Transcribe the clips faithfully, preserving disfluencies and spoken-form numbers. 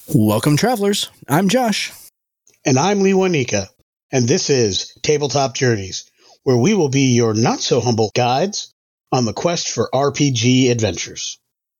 Welcome, travelers. I'm Josh. And I'm Lee Wanika. And this is Tabletop Journeys, where we will be your not-so-humble guides on the quest for R P G adventures.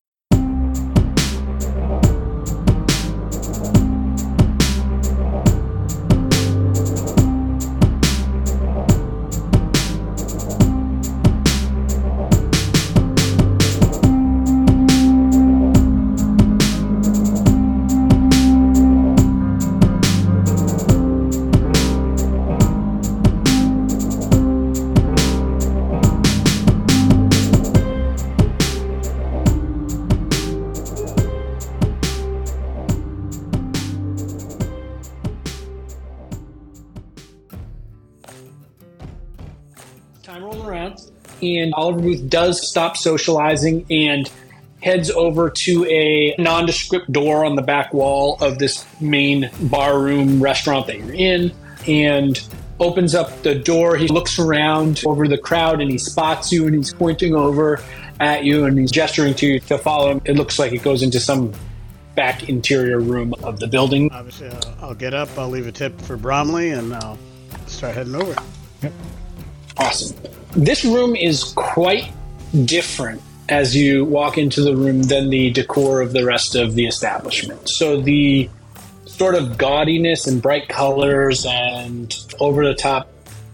And Oliver Booth does stop socializing and heads over to a nondescript door on the back wall of this main bar room restaurant that you're in, and opens up the door. He looks around over the crowd and he spots you, and he's pointing over at you and he's gesturing to you to follow him. It looks like it goes into some back interior room of the building. Obviously, uh, I'll get up, I'll leave a tip for Bromley, and I'll start heading over. Yep. Awesome. This room is quite different as you walk into the room than the decor of the rest of the establishment. So the sort of gaudiness and bright colors and over-the-top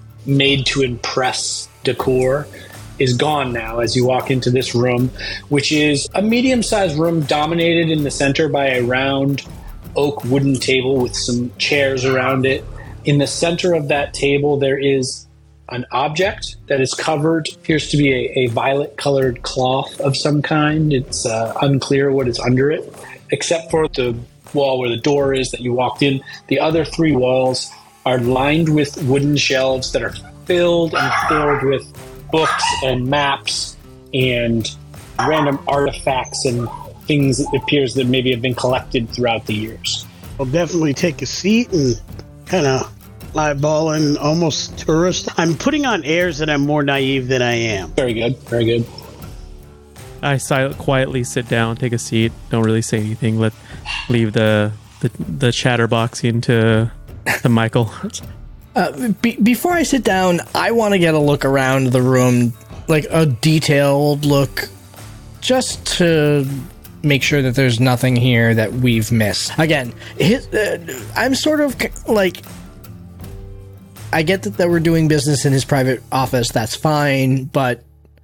made-to-impress decor is gone now as you walk into this room, which is a medium-sized room dominated in the center by a round oak wooden table with some chairs around it. In the center of that table, there is an object that is covered, appears to be a, a violet-colored cloth of some kind. It's uh, unclear what is under it, except for the wall where the door is that you walked in. The other three walls are lined with wooden shelves that are filled and filled with books and maps and random artifacts and things that appears that maybe have been collected throughout the years. I'll definitely take a seat and kind of eyeballing, almost tourist. I'm putting on airs that I'm more naive than I am. Very good, very good. I silent, quietly sit down, take a seat, don't really say anything, let leave the the, the chatterboxing to, to Michael. Uh, be- before I sit down, I want to get a look around the room, like a detailed look, just to make sure that there's nothing here that we've missed. Again, his, uh, I'm sort of like, I get that, that we're doing business in his private office, that's fine, but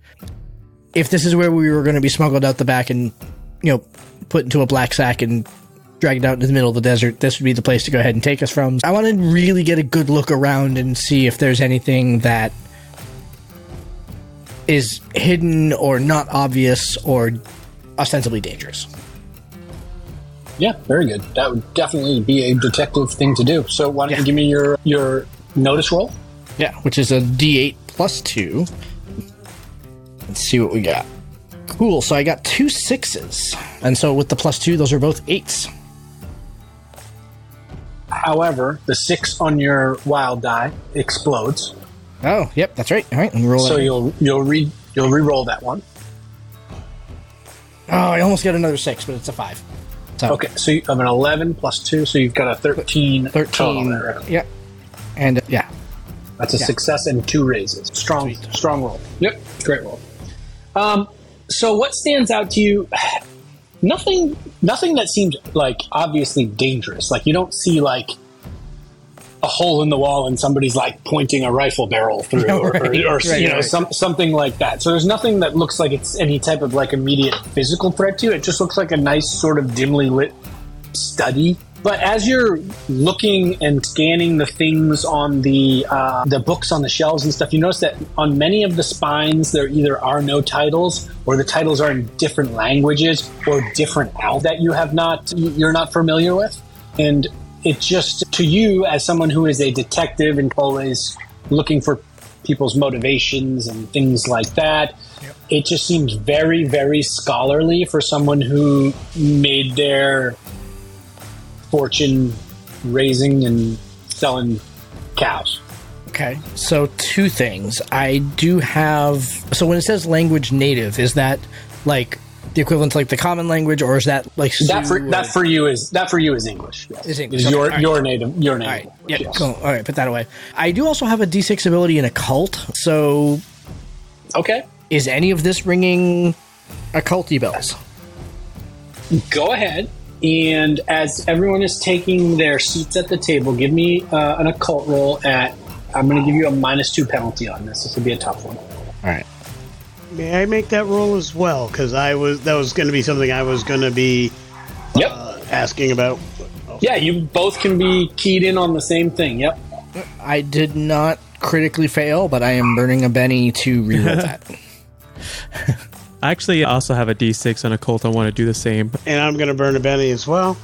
if this is where we were going to be smuggled out the back and, you know, put into a black sack and dragged out into the middle of the desert, this would be the place to go ahead and take us from. I want to really get a good look around and see if there's anything that is hidden or not obvious or ostensibly dangerous. Yeah, very good. That would definitely be a detective thing to do. So why don't yeah. you give me your your notice roll? Yeah, which is a D eight plus two. Let's see what we got. Cool, so I got two sixes. And so with the plus two, those are both eights. However, the six on your wild die explodes. Oh, yep, that's right. All right, let me roll So that. you'll you'll re you'll re-roll that one. Oh, I almost got another six, but it's a five. So, Okay, so you have an eleven plus two, so you've got a thirteen. thirteen. Total. Yep. And, uh, yeah. That's a Yeah. success and two raises. Strong, Sweet. strong roll. Yep, great roll. Um, so what stands out to you? Nothing, nothing that seems like obviously dangerous. Like you don't see like a hole in the wall and somebody's like pointing a rifle barrel through, or, Right, or, or right, you know, right. some something like that. So there's nothing that looks like it's any type of like immediate physical threat to you. It just looks like a nice sort of dimly lit study. But as you're looking and scanning the things on the uh, the books on the shelves and stuff, you notice that on many of the spines there either are no titles, or the titles are in different languages or different al that you have not you're not familiar with. And it just, to you as someone who is a detective and always looking for people's motivations and things like that, yep. It just seems very, very scholarly for someone who made their fortune raising and selling cows. Okay, so two things. I do have... So when it says language native, is that like the equivalent to like the common language, or is that like that for Sioux that or- for you is that for you is English. Yes. Is English, Is okay, your all right. your native your native. All right. language, Yeah. yes. Cool. All right. Put that away. I do also have a D six ability in occult. So, Okay. is any of this ringing occulty bells? Go ahead. And as everyone is taking their seats at the table, give me uh, an occult roll at. I'm going to give you a minus two penalty on this. This will be a tough one. All right. May I make that roll as well? Because I was that was going to be something I was going to be Yep. uh, asking about. Yeah, you both can be keyed in on the same thing. Yep. I did not critically fail, but I am burning a Benny to reroll that. I actually also have a D six on occult. I want to do the same. And I'm going to burn a Benny as well.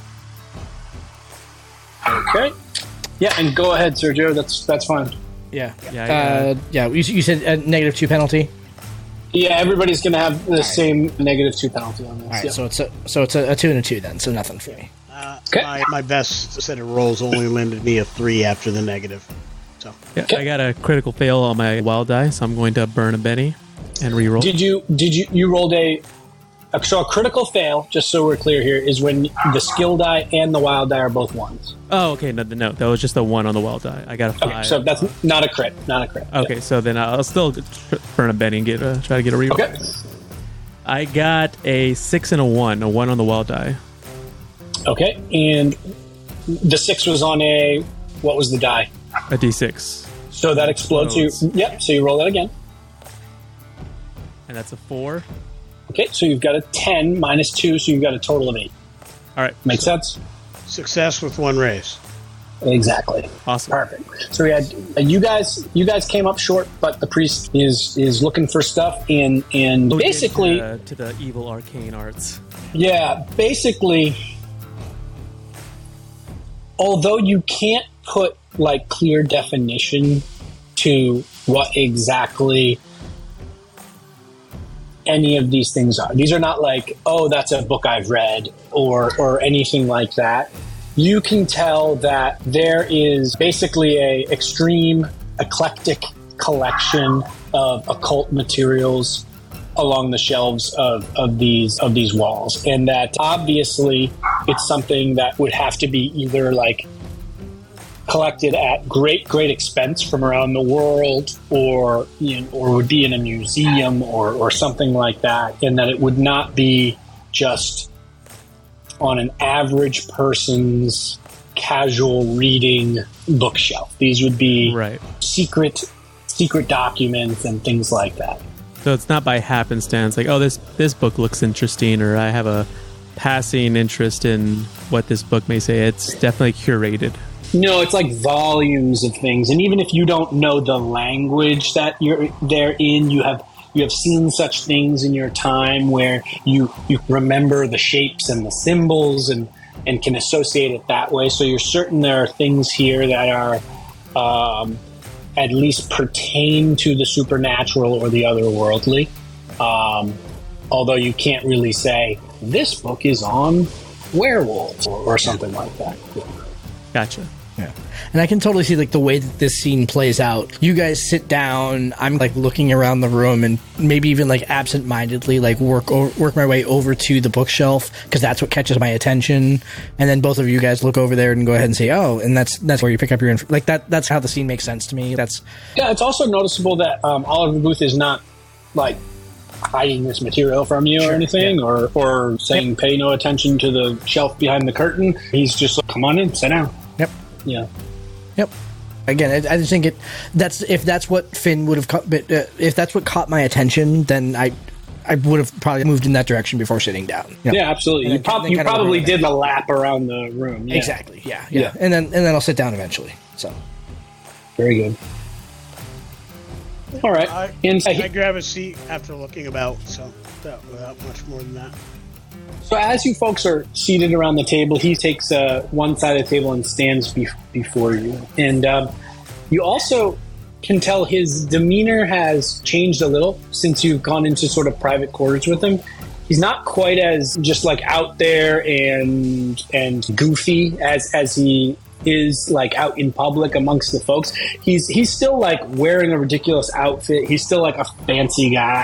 Okay. Yeah, and go ahead, Sergio. That's that's fine. Yeah. Yeah, Uh, yeah. You, you said a negative two penalty. Yeah, everybody's going to have the same negative two penalty on this. All right. yeah. So it's a so it's a, a two and a two then. So nothing for me. Uh, Okay. my, my best set of rolls only landed me a three after the negative. So Yeah, Okay. I got a critical fail on my wild die, so I'm going to burn a Benny and reroll. Did you did you you rolled a so a critical fail? Just so we're clear here, is when the skill die and the wild die are both ones. Oh, okay. No, no, that was just the one on the wild die. I got a five. Okay, so that's not a crit, not a crit. Okay, so then I'll still burn a Benny and get a, try to get a reroll. Okay. I got a six and a one, a one on the wild die. Okay, and the six was on a what was the die? A D six. So that explodes. You Explodes. yep. So you roll that again. And that's a four. Okay, so you've got a ten minus two, so you've got a total of eight. All right. Make sense? success with one raise. Exactly. Awesome. Perfect. So we had uh, you guys. You guys came up short, but the priest is is looking for stuff, and and Look basically, into the, to the evil arcane arts. yeah, basically, although you can't put like clear definition to what exactly any of these things are. These are not like, oh, that's a book I've read or or anything like that. You can tell that there is basically a extreme eclectic collection of occult materials along the shelves of, of these of these walls, and that obviously it's something that would have to be either like collected at great great expense from around the world, or you know, or would be in a museum or or something like that, and that it would not be just on an average person's casual reading bookshelf. These would be Right. secret secret documents and things like that. So it's not by happenstance, like, oh, this this book looks interesting, or I have a passing interest in what this book may say. It's definitely curated. No, it's like volumes of things, and even if you don't know the language that you're they're in, you have you have seen such things in your time where you you remember the shapes and the symbols and and can associate it that way. So you're certain there are things here that are um, at least pertain to the supernatural or the otherworldly. Um, although you can't really say this book is on werewolves or, or something like that. Gotcha. Yeah. And I can totally see like the way that this scene plays out. You guys sit down, I'm like looking around the room and maybe even like absent-mindedly like work o- work my way over to the bookshelf because that's what catches my attention. And then both of you guys look over there and go ahead and say, "Oh," and that's that's where you pick up your inf- like that that's how the scene makes sense to me. That's Yeah, it's also noticeable that um, Oliver Booth is not like hiding this material from you or anything, yeah. or or saying pay no attention to the shelf behind the curtain. He's just like, come on in, sit down. Yep. Yeah. Yep. Again, I, I just think it. That's if that's what Finn would have. Caught, but uh, if that's what caught my attention, then I, I would have probably moved in that direction before sitting down. You know? Yeah, absolutely. And You, then- prob- then you kind of probably over did the lap around the room. Yeah. Exactly. Yeah, yeah. Yeah. And then and then I'll sit down eventually. So. Very good. All right. I, And I grab a seat after looking about, so that, without much more than that. so as you folks are seated around the table, he takes uh, one side of the table and stands be- before you. And um, you also can tell his demeanor has changed a little since you've gone into sort of private quarters with him. He's not quite as just like out there and and goofy as as he is like out in public amongst the folks. He's he's still like wearing a ridiculous outfit. He's still like a fancy guy,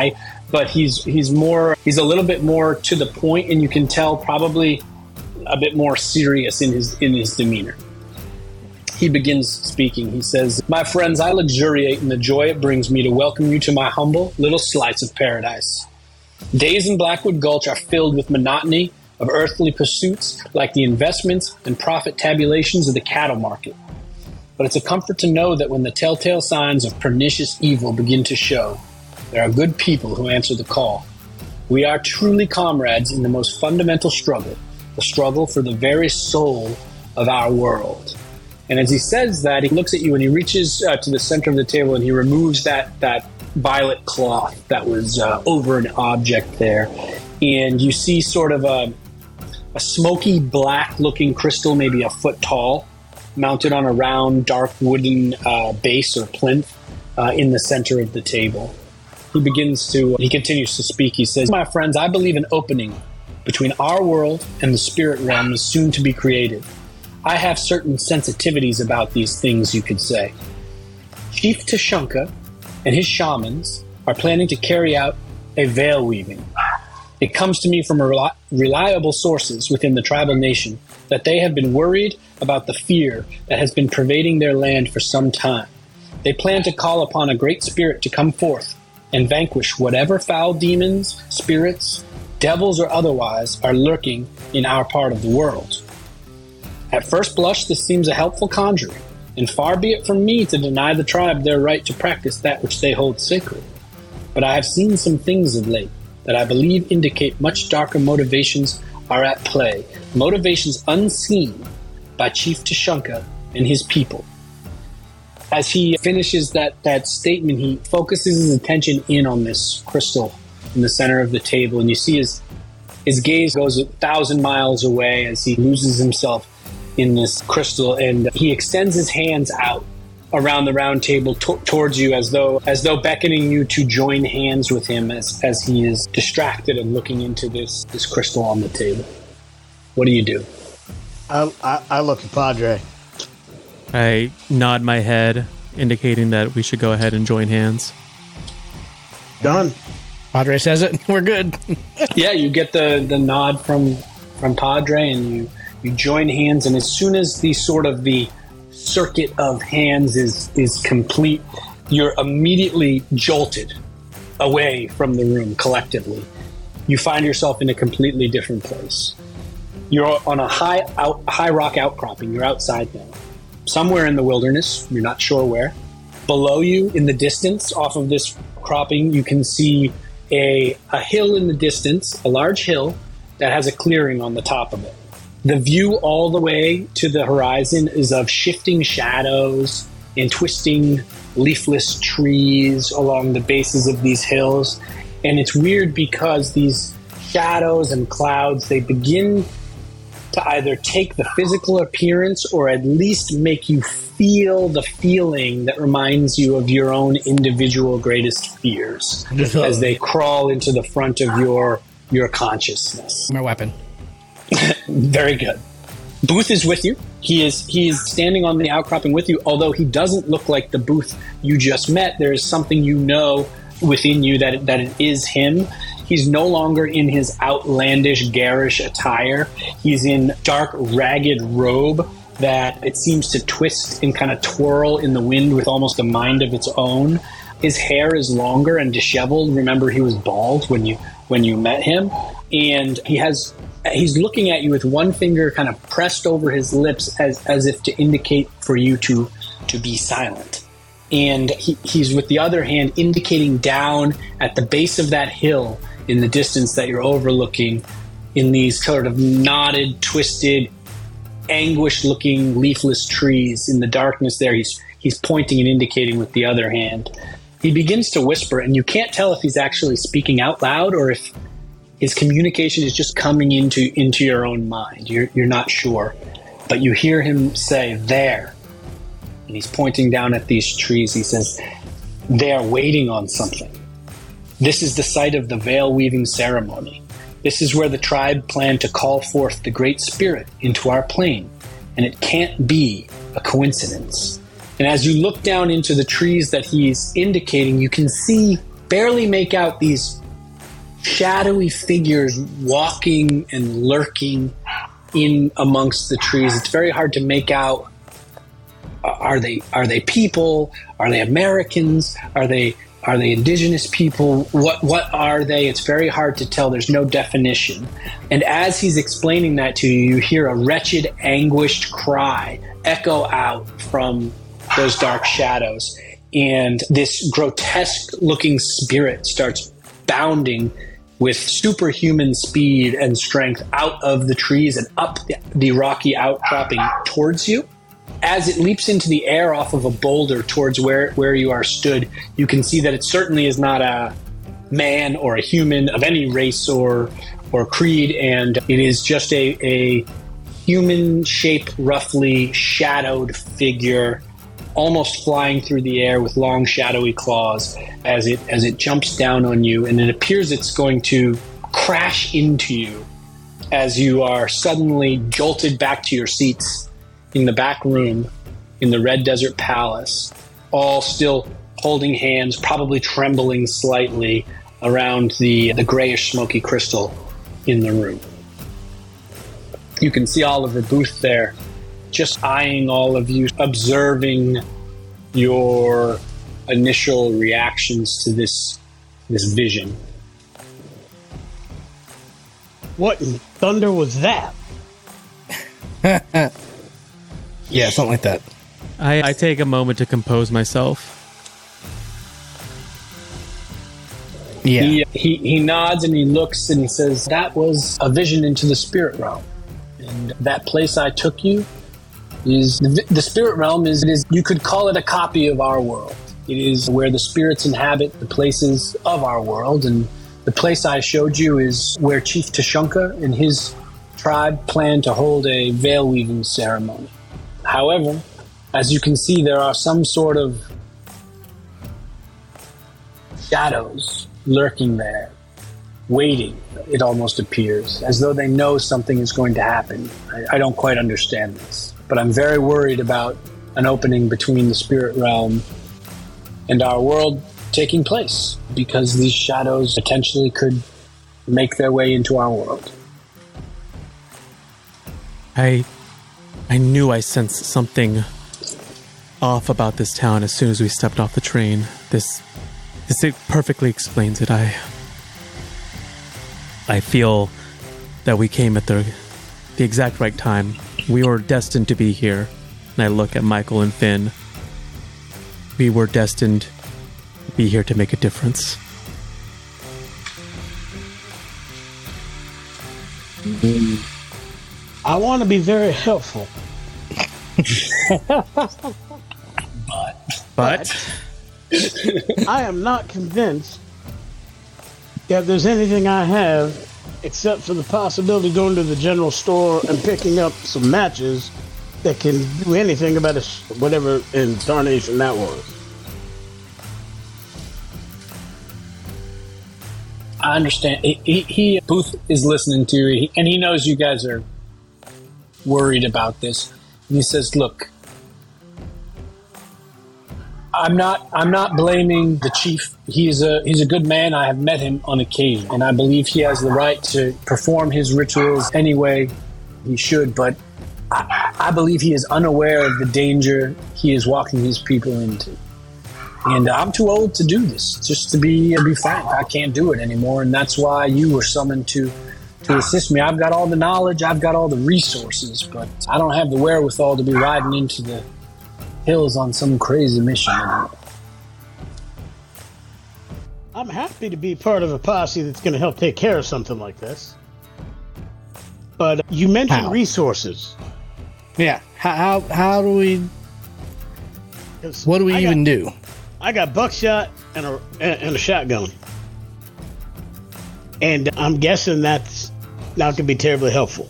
but he's he's more he's a little bit more to the point, and you can tell probably a bit more serious in his in his demeanor. He begins speaking. He says, "My friends, I luxuriate in the joy it brings me to welcome you to my humble little slice of paradise. Days in Blackwood Gulch are filled with monotony of earthly pursuits like the investments and profit tabulations of the cattle market. But it's a comfort to know that when the telltale signs of pernicious evil begin to show, there are good people who answer the call. We are truly comrades in the most fundamental struggle, the struggle for the very soul of our world." And as he says that, he looks at you and he reaches uh, to the center of the table and he removes that, that violet cloth that was uh, over an object there. And you see sort of a, a smoky black looking crystal, maybe a foot tall, mounted on a round dark wooden uh, base or plinth uh, in the center of the table. He begins to, he continues to speak. He says, "My friends, I believe an opening between our world and the spirit realm is soon to be created. I have certain sensitivities about these things, you could say. Chief Tushunka and his shamans are planning to carry out a veil weaving. It comes to me from reli- reliable sources within the tribal nation that they have been worried about the fear that has been pervading their land for some time. They plan to call upon a great spirit to come forth and vanquish whatever foul demons, spirits, devils, or otherwise are lurking in our part of the world. At first blush, this seems a helpful conjuring, and far be it from me to deny the tribe their right to practice that which they hold sacred. But I have seen some things of late that I believe indicate much darker motivations are at play, motivations unseen by Chief Tushunka and his people." As he finishes that, that statement, he focuses his attention in on this crystal in the center of the table, and you see his, his gaze goes a thousand miles away as he loses himself in this crystal, and he extends his hands out around the round table t- towards you as though as though beckoning you to join hands with him as, as he is distracted and looking into this, this crystal on the table. What do you do? I, I, I look at Padre. I nod my head, indicating that we should go ahead and join hands. Done. Padre says it. We're good. Yeah, you get the, the nod from from Padre, and you, you join hands, and as soon as the sort of the circuit of hands is is complete, you're immediately jolted away from the room collectively. You find yourself in a completely different place. You're on a high out, high rock outcropping. You're outside now. Somewhere in the wilderness, you're not sure where. Below you, in the distance, off of this cropping, you can see a, a hill in the distance, a large hill that has a clearing on the top of it. The view all the way to the horizon is of shifting shadows and twisting leafless trees along the bases of these hills. And it's weird because these shadows and clouds, they begin to either take the physical appearance or at least make you feel the feeling that reminds you of your own individual greatest fears as they crawl into the front of your your consciousness. My weapon. Very good. Booth is with you. He is he is standing on the outcropping with you, although he doesn't look like the Booth you just met. There is something you know within you that, that it is him. He's no longer in his outlandish, garish attire. He's in dark, ragged robe that it seems to twist and kind of twirl in the wind with almost a mind of its own. His hair is longer and disheveled. Remember, he was bald when you when you met him. And he has he's looking at you with one finger kind of pressed over his lips as, as if to indicate for you to, to be silent. And he, he's with the other hand indicating down at the base of that hill in the distance that you're overlooking, in these sort of knotted, twisted, anguished-looking leafless trees in the darkness there. He's he's pointing and indicating with the other hand. He begins to whisper, and you can't tell if he's actually speaking out loud or if his communication is just coming into, into your own mind. You're, you're not sure. But you hear him say, "There." And he's pointing down at these trees. He says, "They are waiting on something. This is the site of the veil weaving ceremony. This is where the tribe planned to call forth the Great Spirit into our plane, and it can't be a coincidence." And as you look down into the trees that he's indicating, you can see, barely make out these shadowy figures walking and lurking in amongst the trees. It's very hard to make out. Uh, are they are they people? Are they Americans? Are they are they indigenous people? What what are they? It's very hard to tell. There's no definition. And as he's explaining that to you, you hear a wretched, anguished cry echo out from those dark shadows. And this grotesque-looking spirit starts bounding with superhuman speed and strength out of the trees and up the, the rocky outcropping towards you. As it leaps into the air off of a boulder towards where, where you are stood, you can see that it certainly is not a man or a human of any race or or creed, and it is just a, a human-shaped, roughly shadowed figure almost flying through the air with long shadowy claws as it as it jumps down on you, and it appears it's going to crash into you as you are suddenly jolted back to your seats in the back room in the Red Desert Palace, all still holding hands, probably trembling slightly around the, the grayish smoky crystal in the room. You can see Oliver Booth there, just eyeing all of you, observing your initial reactions to this this vision. What in thunder was that? Yeah, something like that. I, I take a moment to compose myself. Yeah. He, he, he nods and he looks and he says, that was a vision into the spirit realm. And that place I took you is the, the spirit realm is, it is, you could call it a copy of our world. It is where the spirits inhabit the places of our world, and the place I showed you is where Chief Tashunka and his tribe plan to hold a veil weaving ceremony. However, as you can see, there are some sort of shadows lurking there, waiting, it almost appears, as though they know something is going to happen. I, I don't quite understand this, but I'm very worried about an opening between the spirit realm and our world taking place, because these shadows potentially could make their way into our world. I I knew I sensed something off about this town as soon as we stepped off the train. This this it perfectly explains it. I I feel that we came at the the exact right time. We were destined to be here. And I look at Michael and Finn. We were destined to be here to make a difference. I want to be very helpful. But, But I am not convinced that there's anything I have except for the possibility of going to the general store and picking up some matches that can do anything about a, whatever incarnation that was. I understand. He, he, he Booth is listening to you, and he knows you guys are worried about this. And he says, "Look, I'm not. I'm not blaming the chief. He's a he's a good man. I have met him on occasion, and I believe he has the right to perform his rituals any way he should. But I, I believe he is unaware of the danger he is walking his people into. And I'm too old to do this. Just to be to be frank, I can't do it anymore, and that's why you were summoned to to assist me. I've got all the knowledge, I've got all the resources, but I don't have the wherewithal to be riding into the hills on some crazy mission anymore." I'm happy to be part of a posse that's going to help take care of something like this. But you mentioned How? resources. Yeah. How how, how do we? 'Cause What do we I even got, do? I got buckshot and a and a shotgun, and I'm guessing that's not going to be terribly helpful.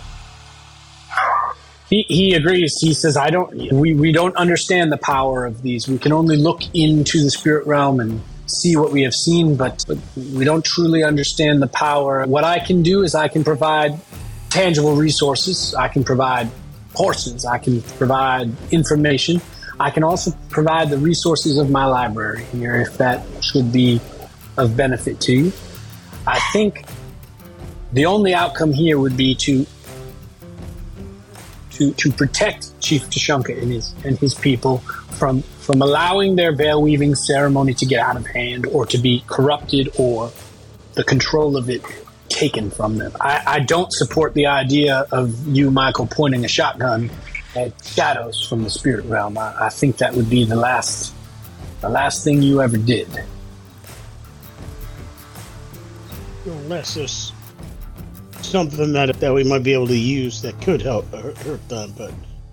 He he agrees. He says, "I don't. We we don't understand the power of these. We can only look into the spirit realm and see what we have seen, but, but we don't truly understand the power. What I can do is I can provide tangible resources. I can provide horses. I can provide information. I can also provide the resources of my library here, if that should be of benefit to you. I think the only outcome here would be to to to protect Chief Tushunka and his and his people from from allowing their veil weaving ceremony to get out of hand or to be corrupted or the control of it taken from them. I, I don't support the idea of you, Michael, pointing a shotgun at shadows from the spirit realm. I, I think that would be the last the last thing you ever did. Unless there's something that that we might be able to use that could help hurt, hurt them, but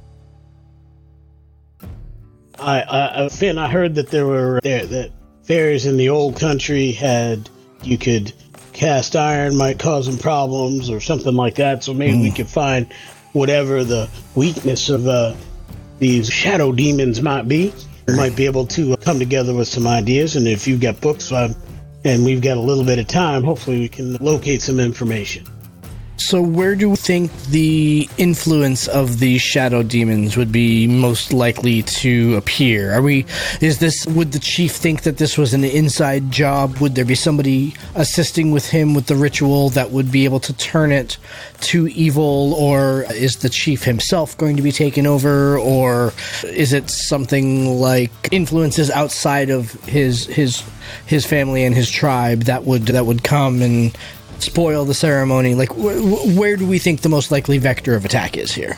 I, I, Finn, I heard that there were there that fairies in the old country had you could cast iron might cause them problems or something like that. So maybe mm. we could find whatever the weakness of uh, these shadow demons might be. We might be able to come together with some ideas. And if you've got books uh, and we've got a little bit of time, hopefully we can locate some information. So where do you think the influence of these shadow demons would be most likely to appear? Are we, is this, would the chief think that this was an inside job? Would there be somebody assisting with him with the ritual that would be able to turn it to evil? Or is the chief himself going to be taken over? Or is it something like influences outside of his, his, his family and his tribe that would, that would come and spoil the ceremony? Like, wh- where do we think the most likely vector of attack is here?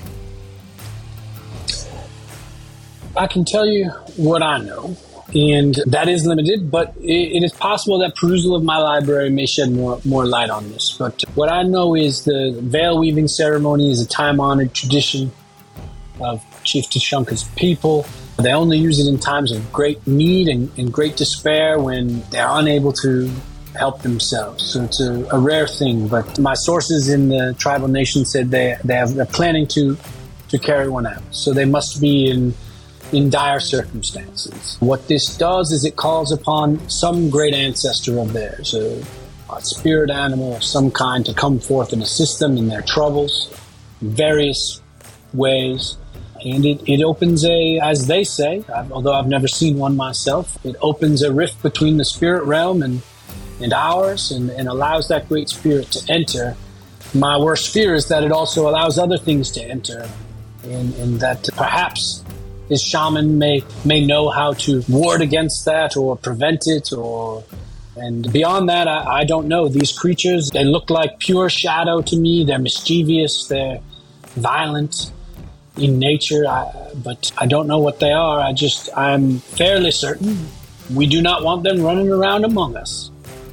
I can tell you what I know, and that is limited, but it, it is possible that perusal of my library may shed more, more light on this. But what I know is the veil weaving ceremony is a time-honored tradition of Chief Tushunka's people. They only use it in times of great need and, and great despair when they're unable to help themselves. So it's a, a rare thing, but my sources in the tribal nation said they they have they're planning to to carry one out. So they must be in in dire circumstances. What this does is it calls upon some great ancestor of theirs, a, a spirit animal of some kind, to come forth and assist them in their troubles in various ways. And it, it opens a, as they say, I've, although I've never seen one myself, it opens a rift between the spirit realm and and ours, and, and allows that great spirit to enter. My worst fear is that it also allows other things to enter, and, and that perhaps his shaman may may know how to ward against that or prevent it, or and beyond that, I, I don't know. These creatures, they look like pure shadow to me. They're mischievous, they're violent in nature, I, but I don't know what they are. I just, I'm fairly certain we do not want them running around among us.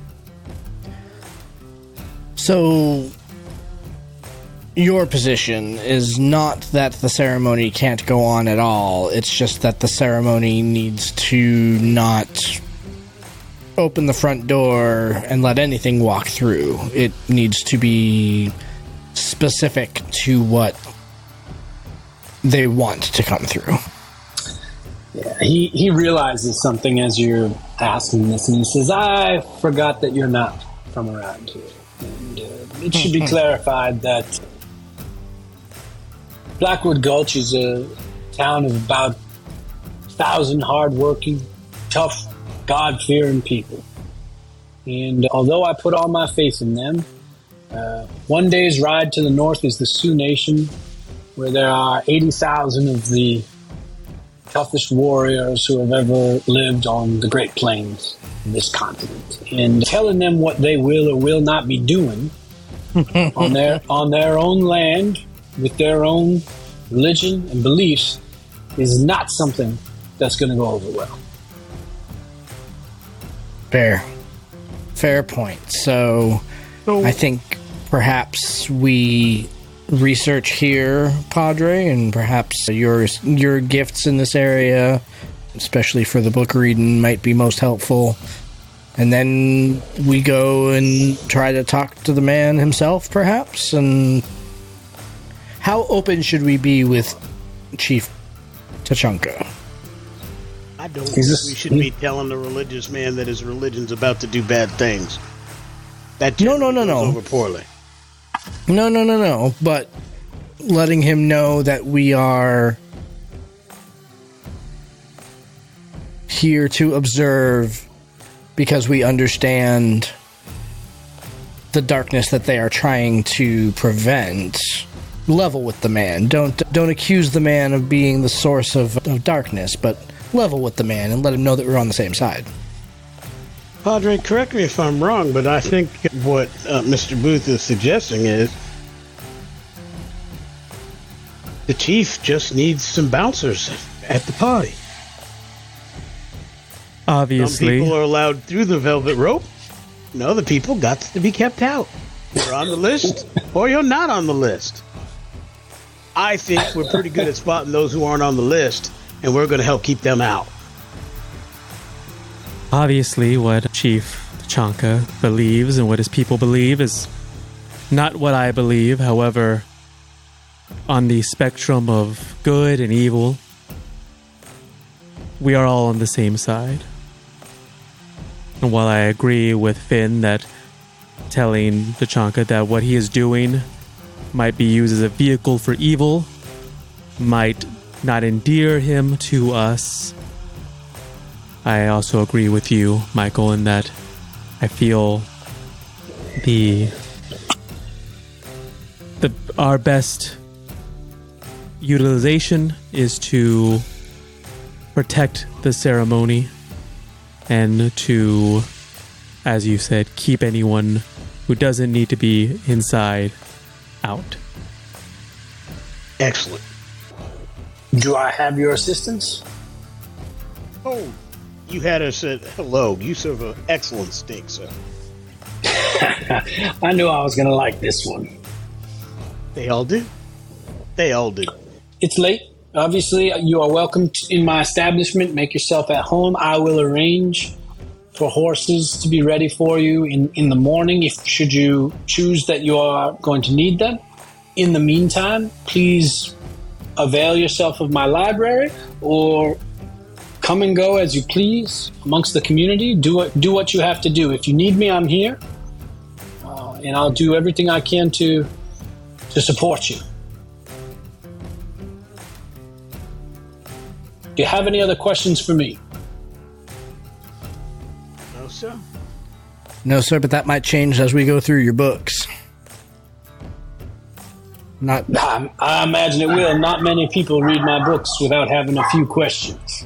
So, your position is not that the ceremony can't go on at all. It's just that the ceremony needs to not open the front door and let anything walk through. It needs to be specific to what they want to come through. Yeah, he, he realizes something as you're asking this, and he says, I forgot that you're not from around here. And uh, it should be clarified that Blackwood Gulch is a town of about a thousand hard-working, tough, God-fearing people. And although I put all my faith in them, uh, one day's ride to the north is the Sioux Nation, where there are eighty thousand of the toughest warriors who have ever lived on the Great Plains of this continent. And telling them what they will or will not be doing on their on their own land with their own religion and beliefs is not something that's going to go over well. Fair. Fair point. So, so I think perhaps we research here, Padre, and perhaps your your gifts in this area, especially for the book reading, might be most helpful. And then we go and try to talk to the man himself, perhaps. And how open should we be with Chief Tushunka? I don't think He's we should be telling the religious man that his religion's about to do bad things. That no, no, no, no. Over poorly. No, no, no, no. But letting him know that we are here to observe because we understand the darkness that they are trying to prevent, level with the man. Don't don't accuse the man of being the source of, of darkness, but level with the man and let him know that we're on the same side. Padre, correct me if I'm wrong, but I think what uh, Mister Booth is suggesting is the chief just needs some bouncers at the party. Obviously. Some people are allowed through the velvet rope, and other people got to be kept out. You're on the list, or you're not on the list. I think we're pretty good at spotting those who aren't on the list, and we're going to help keep them out. Obviously, what Chief Tachanka believes and what his people believe is not what I believe. However, on the spectrum of good and evil, we are all on the same side. And while I agree with Finn that telling Tachanka that what he is doing might be used as a vehicle for evil might not endear him to us, I also agree with you, Michael, in that I feel the the our best utilization is to protect the ceremony and to, as you said, keep anyone who doesn't need to be inside out. Excellent. Do I have your assistance? Oh, you had us at hello. You serve an excellent steak, sir. I knew I was going to like this one. They all do. They all do. It's late. Obviously, you are welcome to, in my establishment. Make yourself at home. I will arrange for horses to be ready for you in, in the morning if should you choose that you are going to need them. In the meantime, please avail yourself of my library or come and go as you please amongst the community. Do what, do what you have to do. If you need me, I'm here. Uh, and I'll do everything I can to to support you. Do you have any other questions for me? No, sir. No, sir, but that might change as we go through your books. Not. I, I imagine it will. Not many people read my books without having a few questions.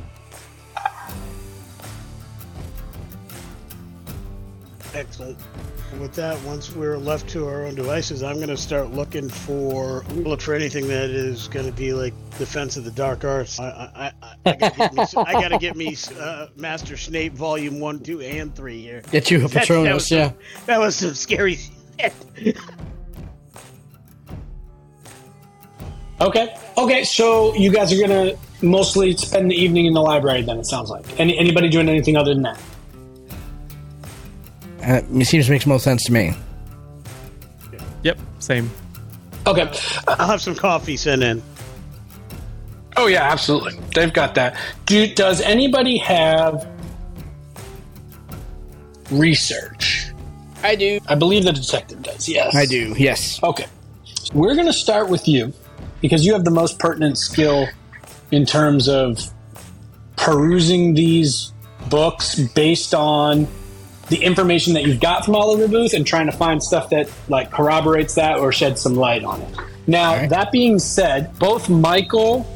Excellent. And with that, once we're left to our own devices, I'm going to start looking for look for anything that is going to be like Defense of the Dark Arts. I, I, I, I got to get me, I gotta get me uh, Master Snape Volume One, Two, and Three here. Get you a That- Patronus, that was yeah. some, that was some scary shit. Okay. Okay, so you guys are going to mostly spend the evening in the library then, it sounds like. Any, anybody doing anything other than that? Uh, it seems to make most sense to me. Yep, same. Okay. I'll have some coffee sent in. Oh, yeah, absolutely. They've got that. Do, does anybody have research? I do. I believe the detective does, yes. I do, yes. Okay. We're going to start with you because you have the most pertinent skill in terms of perusing these books based on the information that you've got from Oliver Booth and trying to find stuff that like corroborates that or sheds some light on it. Now, Okay. that being said, both Michael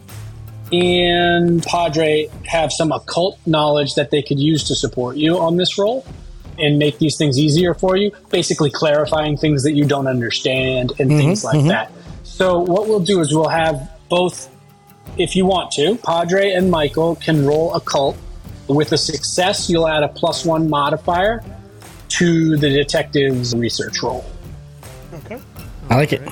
and Padre have some occult knowledge that they could use to support you on this role and make these things easier for you, basically clarifying things that you don't understand and things like that. So what we'll do is we'll have both, if you want to, Padre and Michael can roll occult. With a success, you'll add a plus one modifier to the detective's research roll. Okay. I like it. I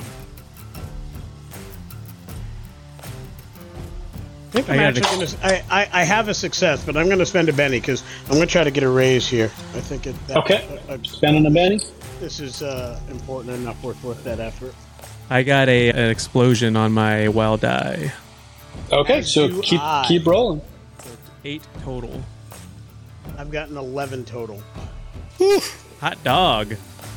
think I'm I got actually a- going to. I, I I have a success, but I'm going to spend a Benny because I'm going to try to get a raise here. I think it. That, Okay. uh, uh, Spending a Benny? this is uh, important enough worth worth that effort. I got a an explosion on my wild die. Okay, As so do keep I. keep rolling. Eight total. I've gotten eleven total. Hot dog.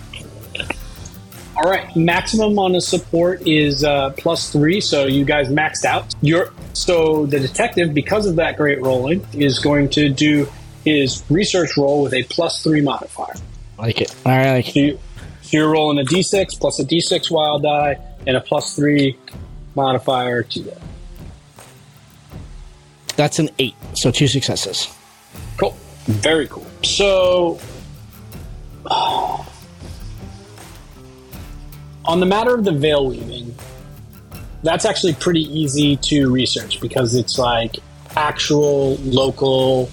All right, maximum on a support is uh, plus three, so you guys maxed out. You're, so the detective, because of that great rolling, is going to do his research roll with a plus three modifier. I like it. All right, I like So it. you, So you're rolling a d six plus a d six wild die and a plus three modifier to that. That's an eight, so two successes. Cool. Very cool. So, on the matter of the veil weaving, that's actually pretty easy to research because it's like actual local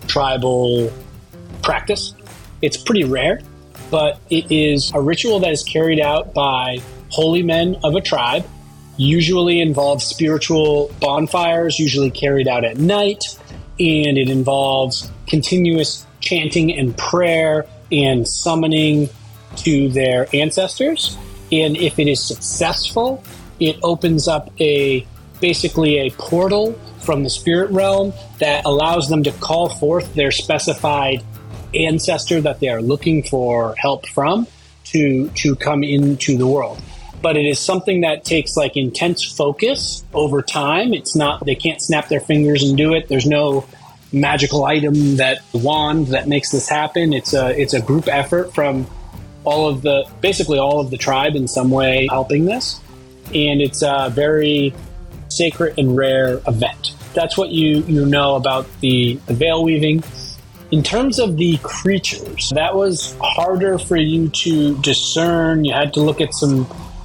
tribal practice. It's pretty rare, but it is a ritual that is carried out by holy men of a tribe. Usually involves spiritual bonfires, usually carried out at night, and it involves continuous chanting and prayer and summoning to their ancestors. And if it is successful, it opens up a basically a portal from the spirit realm that allows them to call forth their specified ancestor that they are looking for help from to to come into the world. But it is something that takes like intense focus over time. It's not, they can't snap their fingers and do it. There's no magical item, that wand that makes this happen. It's a, it's a group effort from all of the, basically all of the tribe in some way helping this. And it's a very sacred and rare event. That's what you, you know about the, the veil weaving. In terms of the creatures, that was harder for you to discern. You had to look at some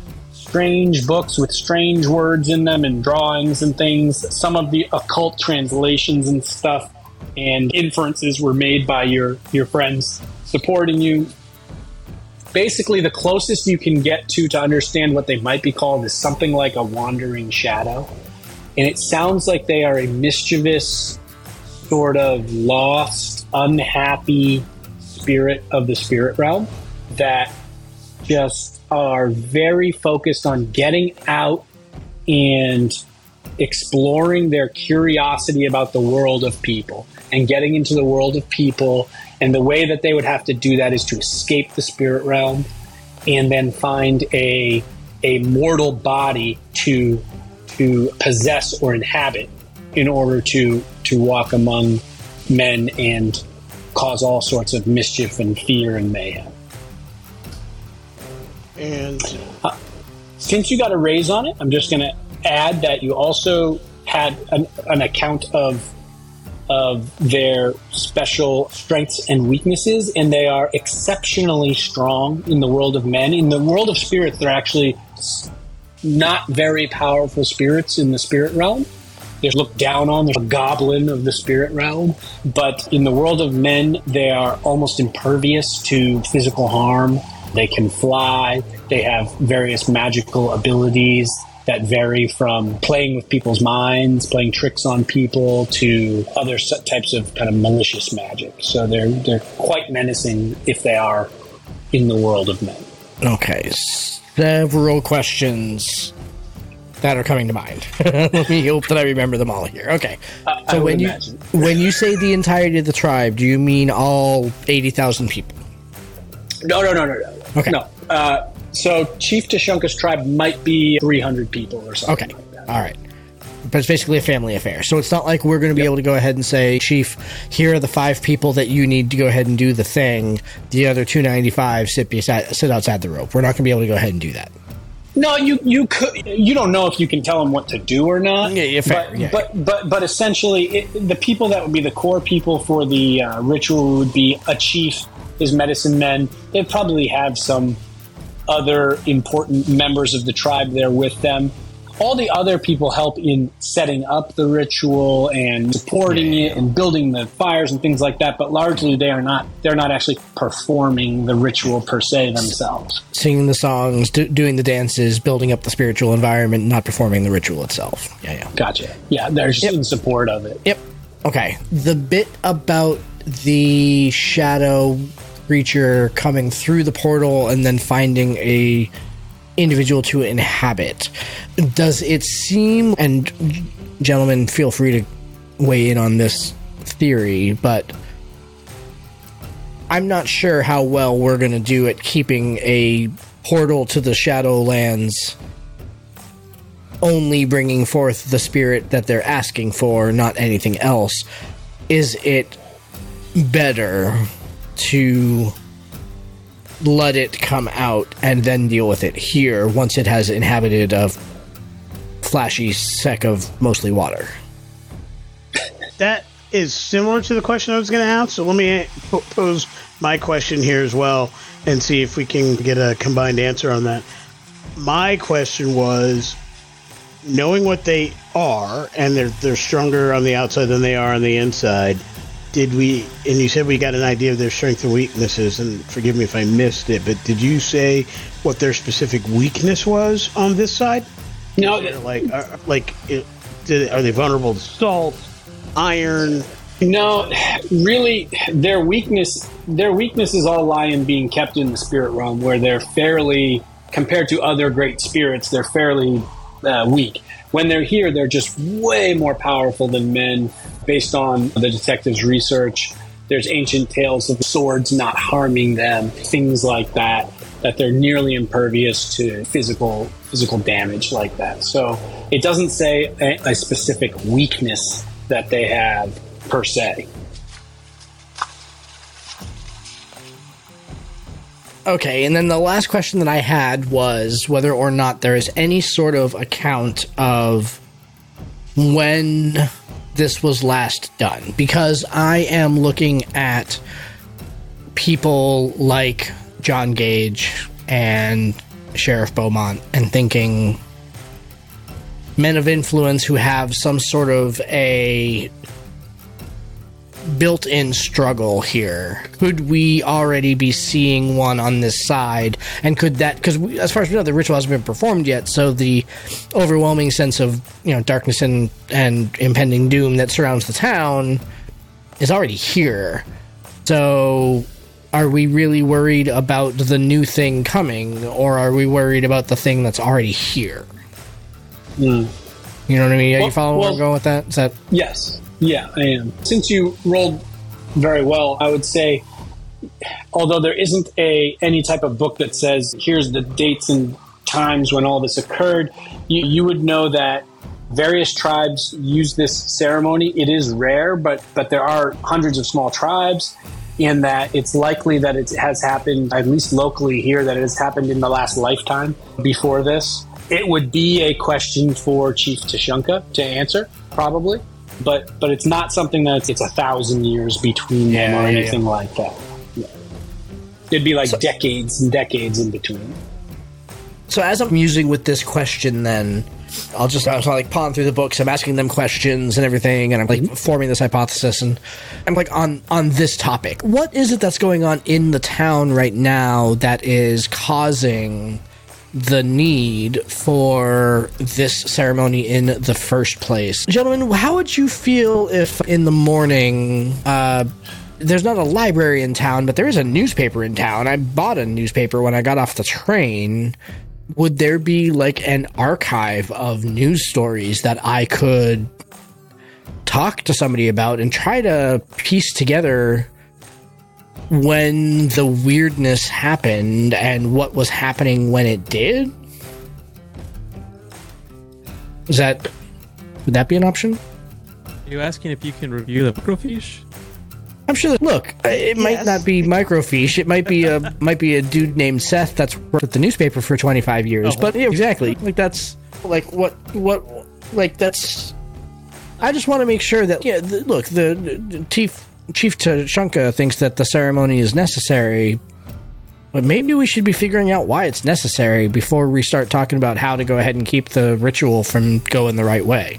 strange books with strange words in them and drawings and things. Some of the occult translations and stuff and inferences were made by your, your friends supporting you. Basically, the closest you can get to to understand what they might be called is something like a wandering shadow. And it sounds like they are a mischievous, sort of lost, unhappy spirit of the spirit realm that just are very focused on getting out and exploring their curiosity about the world of people and getting into the world of people. And the way that they would have to do that is to escape the spirit realm and then find a a mortal body to to possess or inhabit in order to to walk among men and cause all sorts of mischief and fear and mayhem. And uh, since you got a raise on it, I'm just going to add that you also had an, an account of of their special strengths and weaknesses, and they are exceptionally strong in the world of men. In the world of spirits, they're actually not very powerful spirits in the spirit realm. They're looked down on. There's a goblin of the spirit realm. But in the world of men, they are almost impervious to physical harm. They can fly. They have various magical abilities that vary from playing with people's minds, playing tricks on people, to other types of kind of malicious magic. So they're they're quite menacing if they are in the world of men. Okay, several questions that are coming to mind. Let me hope that I remember them all here. Okay, uh, so I when you imagine. when you say the entirety of the tribe, do you mean all eighty thousand people? No, no, no, no, no. Okay. No. Uh, so Chief Tashunka's tribe might be three hundred people or something. Okay. Like that. All right. But it's basically a family affair. So it's not like we're going to be Yep. able to go ahead and say, Chief, here are the five people that you need to go ahead and do the thing. The other two ninety-five sit beside, sit outside the rope. We're not going to be able to go ahead and do that. No, you you could. You don't know if you can tell them what to do or not. Yeah, yeah, fair. But Yeah, but, but but essentially, it, the people that would be the core people for the uh, ritual would be a chief, his medicine men. They'd probably have some other important members of the tribe there with them. All the other people help in setting up the ritual and supporting Yeah. it and building the fires and things like that. But largely, they are not. They're not actually performing the ritual per se themselves. Singing the songs, do, doing the dances, building up the spiritual environment, not performing the ritual itself. Yeah, yeah. Gotcha. Yeah, they're just Yep. in support of it. Yep. Okay. The bit about the shadow creature coming through the portal and then finding a individual to inhabit. Does it seem, and gentlemen, feel free to weigh in on this theory, but I'm not sure how well we're going to do at keeping a portal to the Shadowlands only bringing forth the spirit that they're asking for, not anything else. Is it better to let it come out and then deal with it here once it has inhabited a flashy sack of mostly water. That is similar to the question I was going to ask, so let me pose my question here as well and see if we can get a combined answer on that. My question was, knowing what they are, and they're they're stronger on the outside than they are on the inside, did we, and you said we got an idea of their strengths and weaknesses, and forgive me if I missed it, but did you say what their specific weakness was on this side? No. Like, are, like it, did, are they vulnerable to salt, iron? No, really, their weakness, their weaknesses all lie in being kept in the spirit realm, where they're fairly, compared to other great spirits, they're fairly uh, weak. When they're here, they're just way more powerful than men, based on the detective's research. There's ancient tales of swords not harming them, things like that, that they're nearly impervious to physical physical damage like that. So it doesn't say a, a specific weakness that they have per se. Okay, and then the last question that I had was whether or not there is any sort of account of when this was last done. Because I am looking at people like John Gage and Sheriff Beaumont and thinking men of influence who have some sort of a built-in struggle here. Could we already be seeing one on this side? And could that, because as far as we know, the ritual hasn't been performed yet, so the overwhelming sense of, you know, darkness and, and impending doom that surrounds the town is already here. So are we really worried about the new thing coming, or are we worried about the thing that's already here? Mm. You know what I mean? Are well, you following well, where I'm going with that? Is that yes. Yeah, I am. Since you rolled very well, I would say, although there isn't a any type of book that says here's the dates and times when all this occurred, you, you would know that various tribes use this ceremony. It is rare, but but there are hundreds of small tribes, in that it's likely that it has happened, at least locally here, that it has happened in the last lifetime before this. It would be a question for Chief Tushunka to answer, probably. But but it's not something that it's a thousand years between them Yeah, or yeah, anything yeah. like that. Yeah. It'd be like So- decades and decades in between. So as I'm musing with this question, then I'll just I was like pawing through the books. I'm asking them questions and everything, and I'm like forming this hypothesis. And I'm like on on this topic. What is it that's going on in the town right now that is causing the need for this ceremony in the first place? Gentlemen, how would you feel if in the morning, uh, there's not a library in town, but there is a newspaper in town. I bought a newspaper when I got off the train. Would there be like an archive of news stories that I could talk to somebody about and try to piece together when the weirdness happened and what was happening when it did? Is that, would that be an option? Are you asking if you can review the microfiche? I'm sure that, look, it might Yes. not be microfiche. It might be a might be a dude named Seth that's worked at the newspaper for twenty-five years. Oh. But yeah, exactly. Like that's like what what like that's. I just want to make sure that yeah. The, look, the, the chief Chief Tushunka thinks that the ceremony is necessary, but maybe we should be figuring out why it's necessary before we start talking about how to go ahead and keep the ritual from going the right way.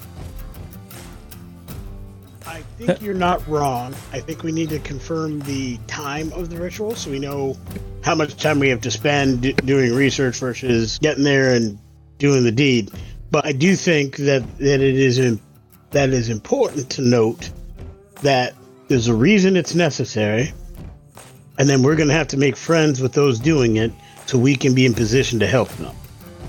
I think you're not wrong. I think we need to confirm the time of the ritual so we know how much time we have to spend d- doing research versus getting there and doing the deed. But I do think that, that it is in, that it is important to note that there's a reason it's necessary, and then we're going to have to make friends with those doing it so we can be in position to help them.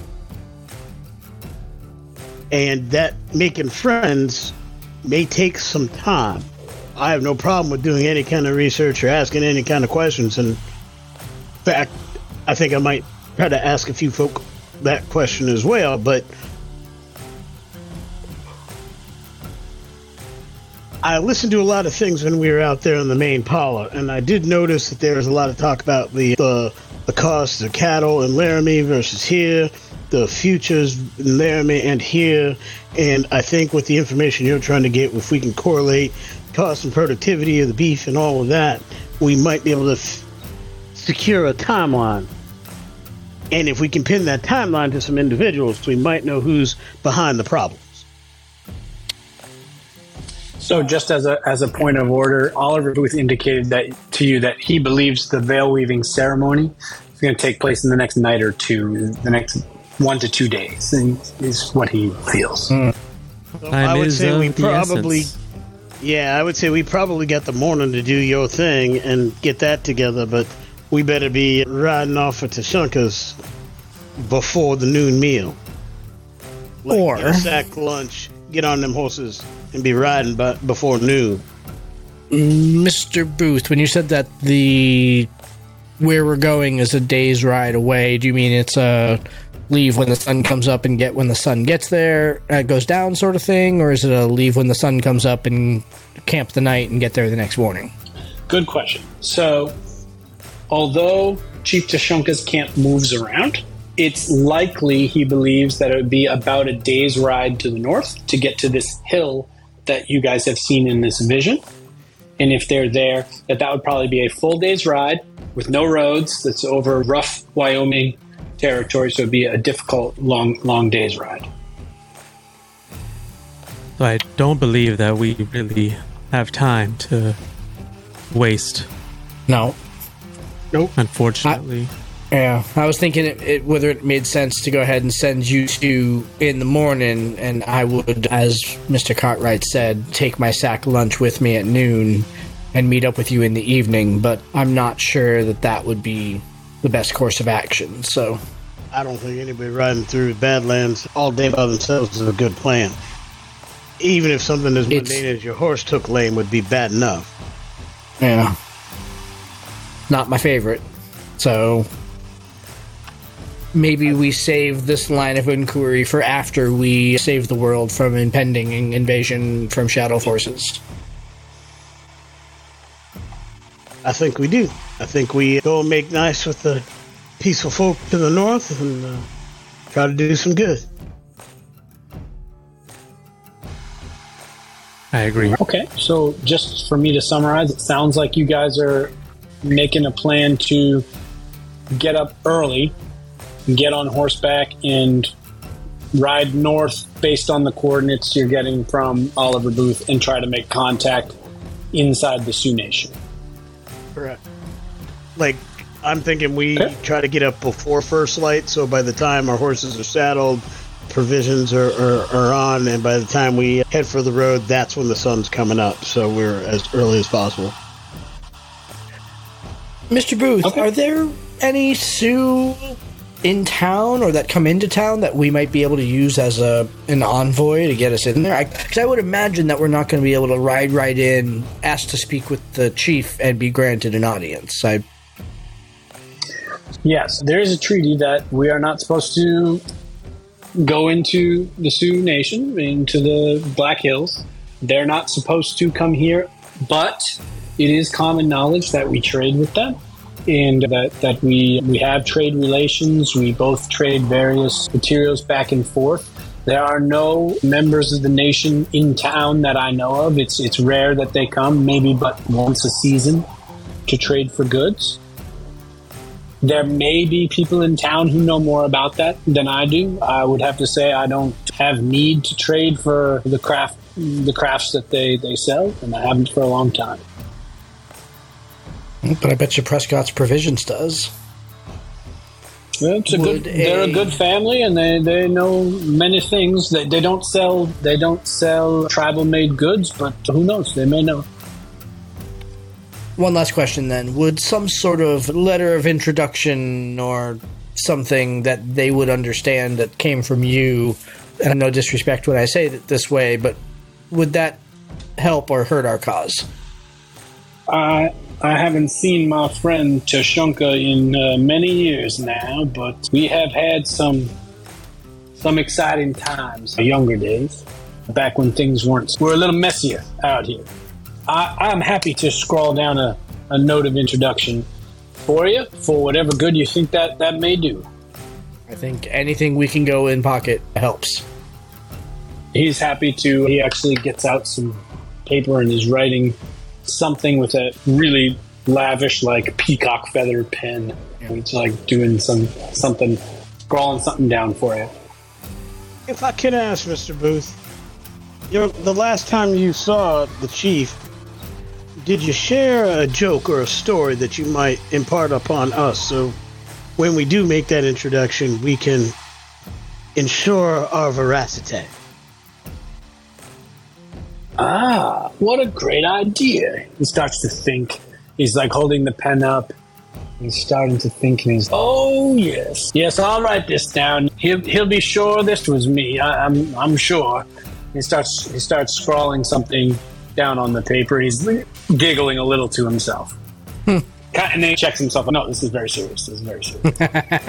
And that making friends may take some time. I have no problem with doing any kind of research or asking any kind of questions. And in fact, I think I might try to ask a few folk that question as well. But I listened to a lot of things when we were out there on the main Pala, and I did notice that there was a lot of talk about the, the the cost of cattle in Laramie versus here, the futures in Laramie and here, and I think with the information you're trying to get, if we can correlate cost and productivity of the beef and all of that, we might be able to f- secure a timeline. And if we can pin that timeline to some individuals, we might know who's behind the problems. So just as a as a point of order, Oliver Booth indicated that to you that he believes the veil weaving ceremony is going to take place in the next night or two, the next one to two days, and is what he feels. Mm. So I would say we probably, essence. yeah, I would say we probably got the morning to do your thing and get that together, but we better be riding off at Tashunka's before the noon meal. Like, Or- get a sack lunch, get on them horses, and be riding by, before noon. Mister Booth, when you said that the where we're going is a day's ride away, do you mean it's a leave when the sun comes up and get when the sun gets there, uh, goes down sort of thing, or is it a leave when the sun comes up and camp the night and get there the next morning? Good question. So, although Chief Tashunka's camp moves around, it's likely he believes that it would be about a day's ride to the north to get to this hill that you guys have seen in this vision. And if they're there, that that would probably be a full day's ride with no roads. That's over rough Wyoming territory, so it'd be a difficult, long, long day's ride. So I don't believe that we really have time to waste, No. unfortunately. Yeah, I was thinking it, it, whether it made sense to go ahead and send you two in the morning, and I would, as Mister Cartwright said, take my sack lunch with me at noon and meet up with you in the evening, but I'm not sure that that would be the best course of action, so... I don't think anybody riding through Badlands all day by themselves is a good plan. Even if something as It's- mundane as your horse took lame would be bad enough. Yeah. Not my favorite. So maybe we save this line of inquiry for after we save the world from impending invasion from shadow forces. I think we do. I think we go and make nice with the peaceful folk to the north and uh, try to do some good. I agree. Okay, so just for me to summarize, it sounds like you guys are making a plan to get up early, get on horseback, and ride north based on the coordinates you're getting from Oliver Booth and try to make contact inside the Sioux Nation. Correct. Like, I'm thinking we Okay. try to get up before first light, so by the time our horses are saddled, provisions are, are, are on, and by the time we head for the road, that's when the sun's coming up, so we're as early as possible. Mister Booth, Okay. are there any Sioux in town or that come into town that we might be able to use as a an envoy to get us in there? Because I, I would imagine that we're not going to be able to ride right in, ask to speak with the chief, and be granted an audience. I Yes, there is a treaty that we are not supposed to go into the Sioux Nation, into the Black Hills. They're not supposed to come here, but it is common knowledge that we trade with them and that, that we, we have trade relations. We both trade various materials back and forth. There are no members of the nation in town that I know of. It's, it's rare that they come, maybe but once a season, to trade for goods. There may be people in town who know more about that than I do. I would have to say I don't have need to trade for the craft, the crafts that they, they sell, and I haven't for a long time. but I bet you Prescott's Provisions does. Well, it's a Would good. They're a a- good family, and they, they know many things. They, they don't sell they don't sell tribal made goods, but who knows? They may know. One last question then. Would some sort of letter of introduction or something that they would understand that came from you, and no disrespect when I say it this way, but would that help or hurt our cause? I I haven't seen my friend Tashunka in uh, many years now, but we have had some some exciting times, younger days, back when things weren't were a little messier out here. I, I'm happy to scroll down a, a note of introduction for you for whatever good you think that that may do. I think anything we can go in pocket helps. He's happy to. He actually gets out some paper and is writing something with a really lavish, like peacock feather pen. Yeah. It's like doing some something, scrawling something down for you. If I can ask, Mister Booth, you know, the last time you saw the chief, did you share a joke or a story that you might impart upon us? So when we do make that introduction, we can ensure our veracity. Ah, what a great idea. He starts to think. He's like holding the pen up. He's starting to think, and he's, oh, yes. Yes, I'll write this down. He'll, he'll be sure this was me. I, I'm I'm sure. He starts he starts scrawling something down on the paper. He's giggling a little to himself. Hmm. And then he checks himself. No, this is very serious. This is very serious.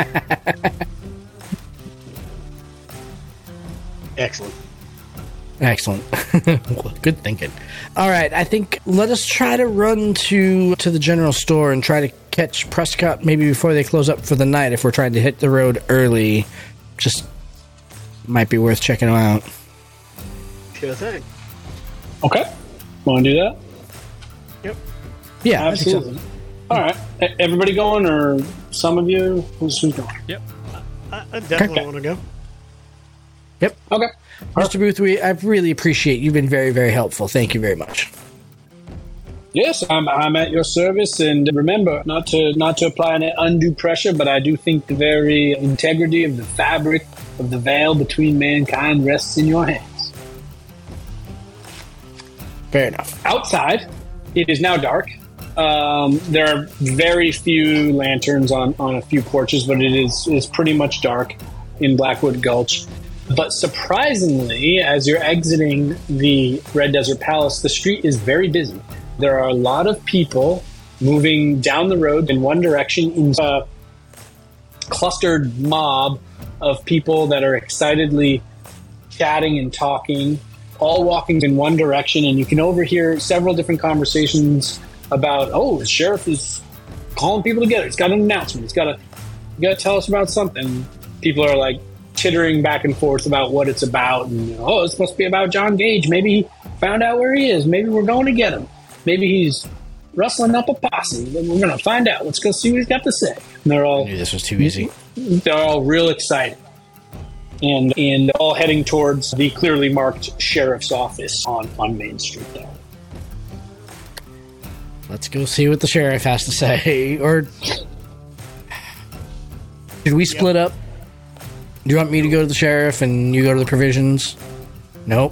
Excellent. Excellent. Good thinking. All right, I think let us try to run to to the general store and try to catch Prescott maybe before they close up for the night. If we're trying to hit the road early, just might be worth checking them out. Sure thing. Okay. Want to do that? Yep. Yeah, absolutely. So. All right. Everybody going, or some of you? Who's, who's going? Yep. I, I definitely okay. want to go. Yep. Okay. Mister Booth, we I really appreciate you've been very, very helpful. Thank you very much. Yes, I'm I'm at your service, and remember not to not to apply any undue pressure, but I do think the very integrity of the fabric of the veil between mankind rests in your hands. Fair enough. Outside, it is now dark. Um, there are very few lanterns on, on a few porches, but it is is pretty much dark in Blackwood Gulch. But surprisingly, as you're exiting the Red Desert Palace, the street is very busy. There are a lot of people moving down the road in one direction in a clustered mob of people that are excitedly chatting and talking, all walking in one direction. And you can overhear several different conversations about, oh, the sheriff is calling people together. He's got an announcement. He's got to, got to tell us about something. People are like, chittering back and forth about what it's about, and oh, it's supposed to be about John Gage. Maybe he found out where he is. Maybe we're going to get him. Maybe he's rustling up a posse. We're going to find out. Let's go see what he's got to say. And they're all. I knew this was too easy. They're all real excited, and and all heading towards the clearly marked sheriff's office on on Main Street. There. Let's go see what the sheriff has to say. Or should we split yep. up? Do you want me to go to the sheriff and you go to the provisions? Nope.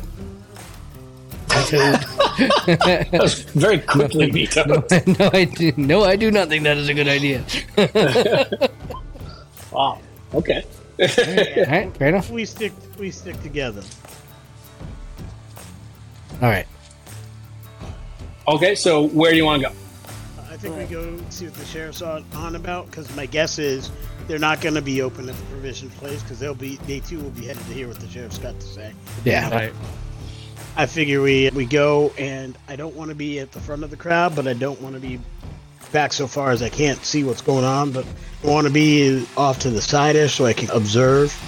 That was very quickly vetoed. No, no, I do. No, I do not think that is a good idea. Wow. Okay. All right, fair enough. We stick. We stick together. All right. Okay. So where do you want to go? I think we go see what the sheriff's on, on about, because my guess is they're not going to be open at the provision place, because they'll be they too will be headed to hear what the sheriff's got to say. Yeah, right. I figure we we go, and I don't want to be at the front of the crowd, but I don't want to be back so far as I can't see what's going on. But I want to be off to the side-ish so I can observe.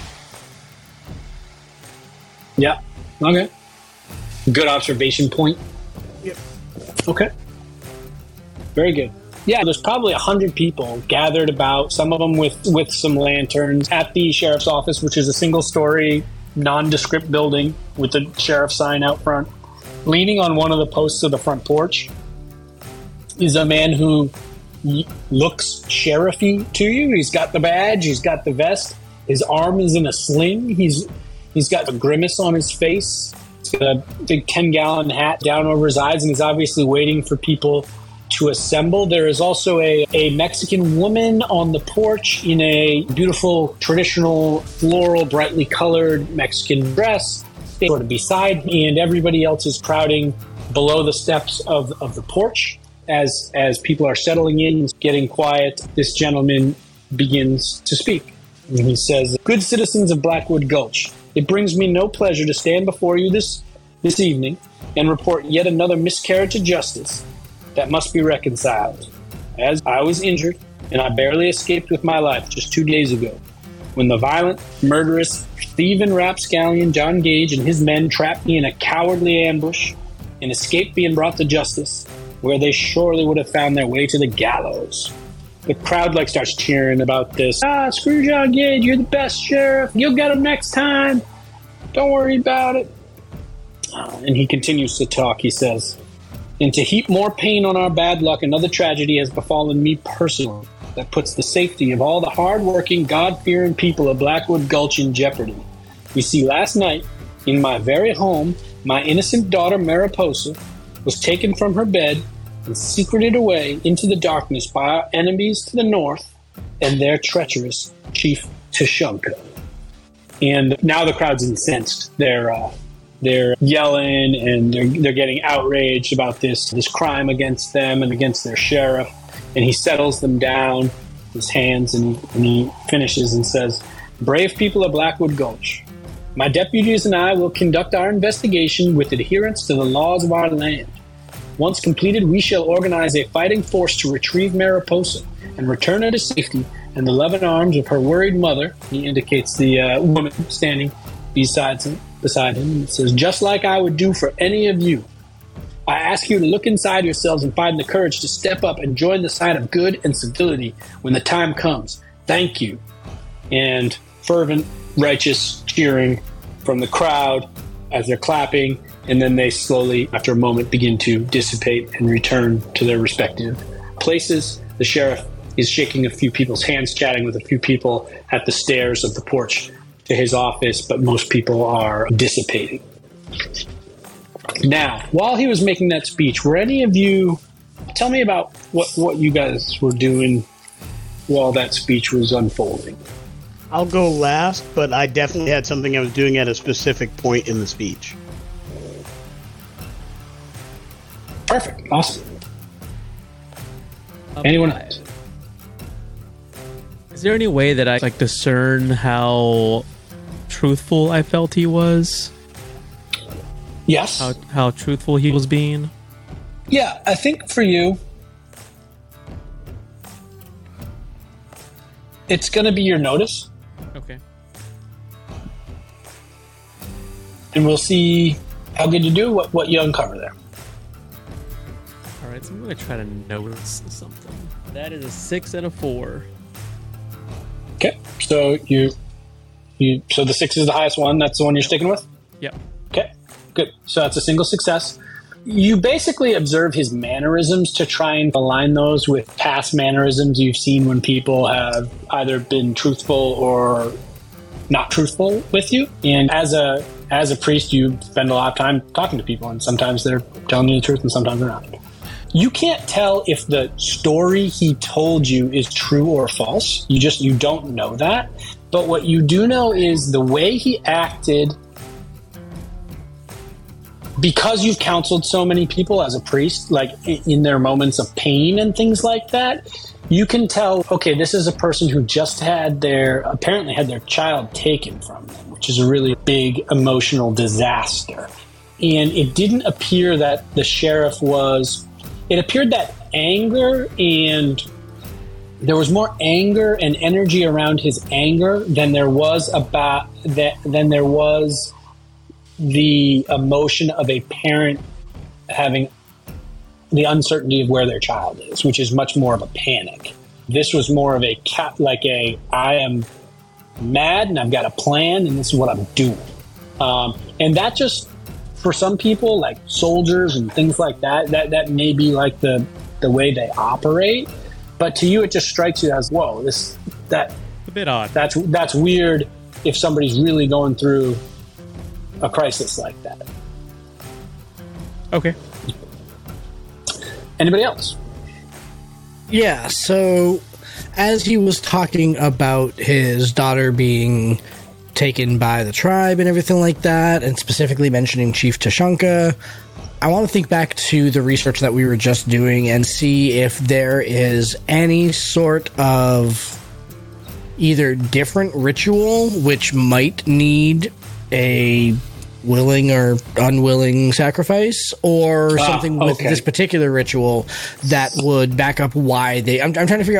Yeah. Okay. Good observation point. Yep. Okay. Very good. Yeah, there's probably a hundred people gathered about, some of them with, with some lanterns at the sheriff's office, which is a single-story, nondescript building with the sheriff's sign out front. Leaning on one of the posts of the front porch is a man who y- looks sheriffy to you. He's got the badge, he's got the vest, his arm is in a sling, he's he's got a grimace on his face, he's got a big ten-gallon hat down over his eyes, and he's obviously waiting for people to assemble. There is also a, a Mexican woman on the porch in a beautiful, traditional, floral, brightly colored Mexican dress, sort of beside me, and everybody else is crowding below the steps of, of the porch. As, as people are settling in, getting quiet, this gentleman begins to speak. And he says, "Good citizens of Blackwood Gulch, it brings me no pleasure to stand before you this, this evening and report yet another miscarriage of justice that must be reconciled. As I was injured and I barely escaped with my life just two days ago, when the violent, murderous, thieving rapscallion John Gage and his men trapped me in a cowardly ambush and escaped being brought to justice, where they surely would have found their way to the gallows. The crowd like starts cheering about this. Ah, screw John Gage, you're the best sheriff. You'll get him next time. Don't worry about it. Uh, and he continues to talk. He says, and to heap more pain on our bad luck, another tragedy has befallen me personally that puts the safety of all the hard-working, God-fearing people of Blackwood Gulch in jeopardy. You see, last night, in my very home, my innocent daughter Mariposa was taken from her bed and secreted away into the darkness by our enemies to the north and their treacherous Chief Tushunka. And now the crowd's incensed. They're uh, they're yelling and they're, they're getting outraged about this this crime against them and against their sheriff. And he settles them down with his hands and, and he finishes and says, "Brave people of Blackwood Gulch, my deputies and I will conduct our investigation with adherence to the laws of our land. Once completed, we shall organize a fighting force to retrieve Mariposa and return her to safety and the loving arms of her worried mother." He indicates the uh, woman standing beside him, beside him and says, "Just like I would do for any of you. I ask you to look inside yourselves and find the courage to step up and join the side of good and civility when the time comes. Thank you." And fervent, righteous cheering from the crowd as they're clapping, and then they slowly, after a moment, begin to dissipate and return to their respective places. The sheriff is shaking a few people's hands, chatting with a few people at the stairs of the porch to his office, but most people are dissipating. Now, while he was making that speech, were any of you, tell me about what, what you guys were doing while that speech was unfolding. I'll go last, but I definitely had something I was doing at a specific point in the speech. Perfect. Awesome. Anyone else? Is there any way that I like discern how truthful I felt he was? Yes. How, how truthful he was being? Yeah, I think for you, it's going to be your notice. Okay. And we'll see how good you do, what, what you uncover there. All right, so I'm going to try to notice something. That is a six and a four. Okay, so you, you, so the six is the highest one. That's the one you're sticking with? Yep. Okay, good. So that's a single success. You basically observe his mannerisms to try and align those with past mannerisms you've seen when people have either been truthful or not truthful with you. And as a as a priest, you spend a lot of time talking to people, and sometimes they're telling you the truth and sometimes they're not. You can't tell if the story he told you is true or false. You just, you don't know that. But what you do know is the way he acted, because you've counseled so many people as a priest, like in their moments of pain and things like that, you can tell, okay, this is a person who just had their, apparently had their child taken from them, which is a really big emotional disaster. And it didn't appear that the sheriff was, it appeared that anger and there was more anger and energy around his anger than there was about that, than there was the emotion of a parent having the uncertainty of where their child is, which is much more of a panic. This was more of a cat, like a, I am mad and I've got a plan and this is what I'm doing. Um, and that just, for some people, like soldiers and things like that, that, that may be like the, the way they operate. But to you, it just strikes you as, whoa, this, that, a bit odd. That's, that's weird if somebody's really going through a crisis like that. Okay. Anybody else? Yeah, so as he was talking about his daughter being taken by the tribe and everything like that, and specifically mentioning Chief Tushunka, I want to think back to the research that we were just doing and see if there is any sort of either different ritual which might need a willing or unwilling sacrifice, or ah, something with okay. this particular ritual that would back up why they... I'm, I'm trying to figure out, like,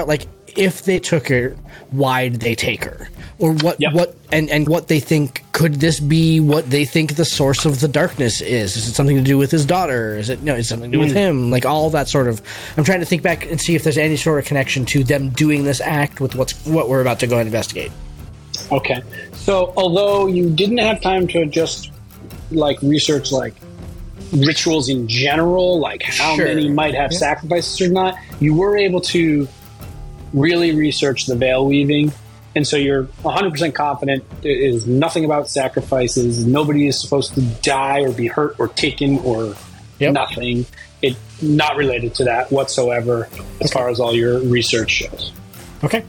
if they took her, why did they take her? Or what Yep. what and, and what they think, could this be what they think the source of the darkness is? Is it something to do with his daughter? Is it no, is it something to do with him? Like all that sort of, I'm trying to think back and see if there's any sort of connection to them doing this act with what's what we're about to go and investigate. Okay. So, although you didn't have time to just like research like rituals in general, like how Sure. many might have Yeah. sacrifices or not, you were able to really research the veil weaving. And so you're one hundred percent confident it is nothing about sacrifices. Nobody is supposed to die or be hurt or taken or Yep. nothing. It not related to that whatsoever as far as all your research shows. Okay.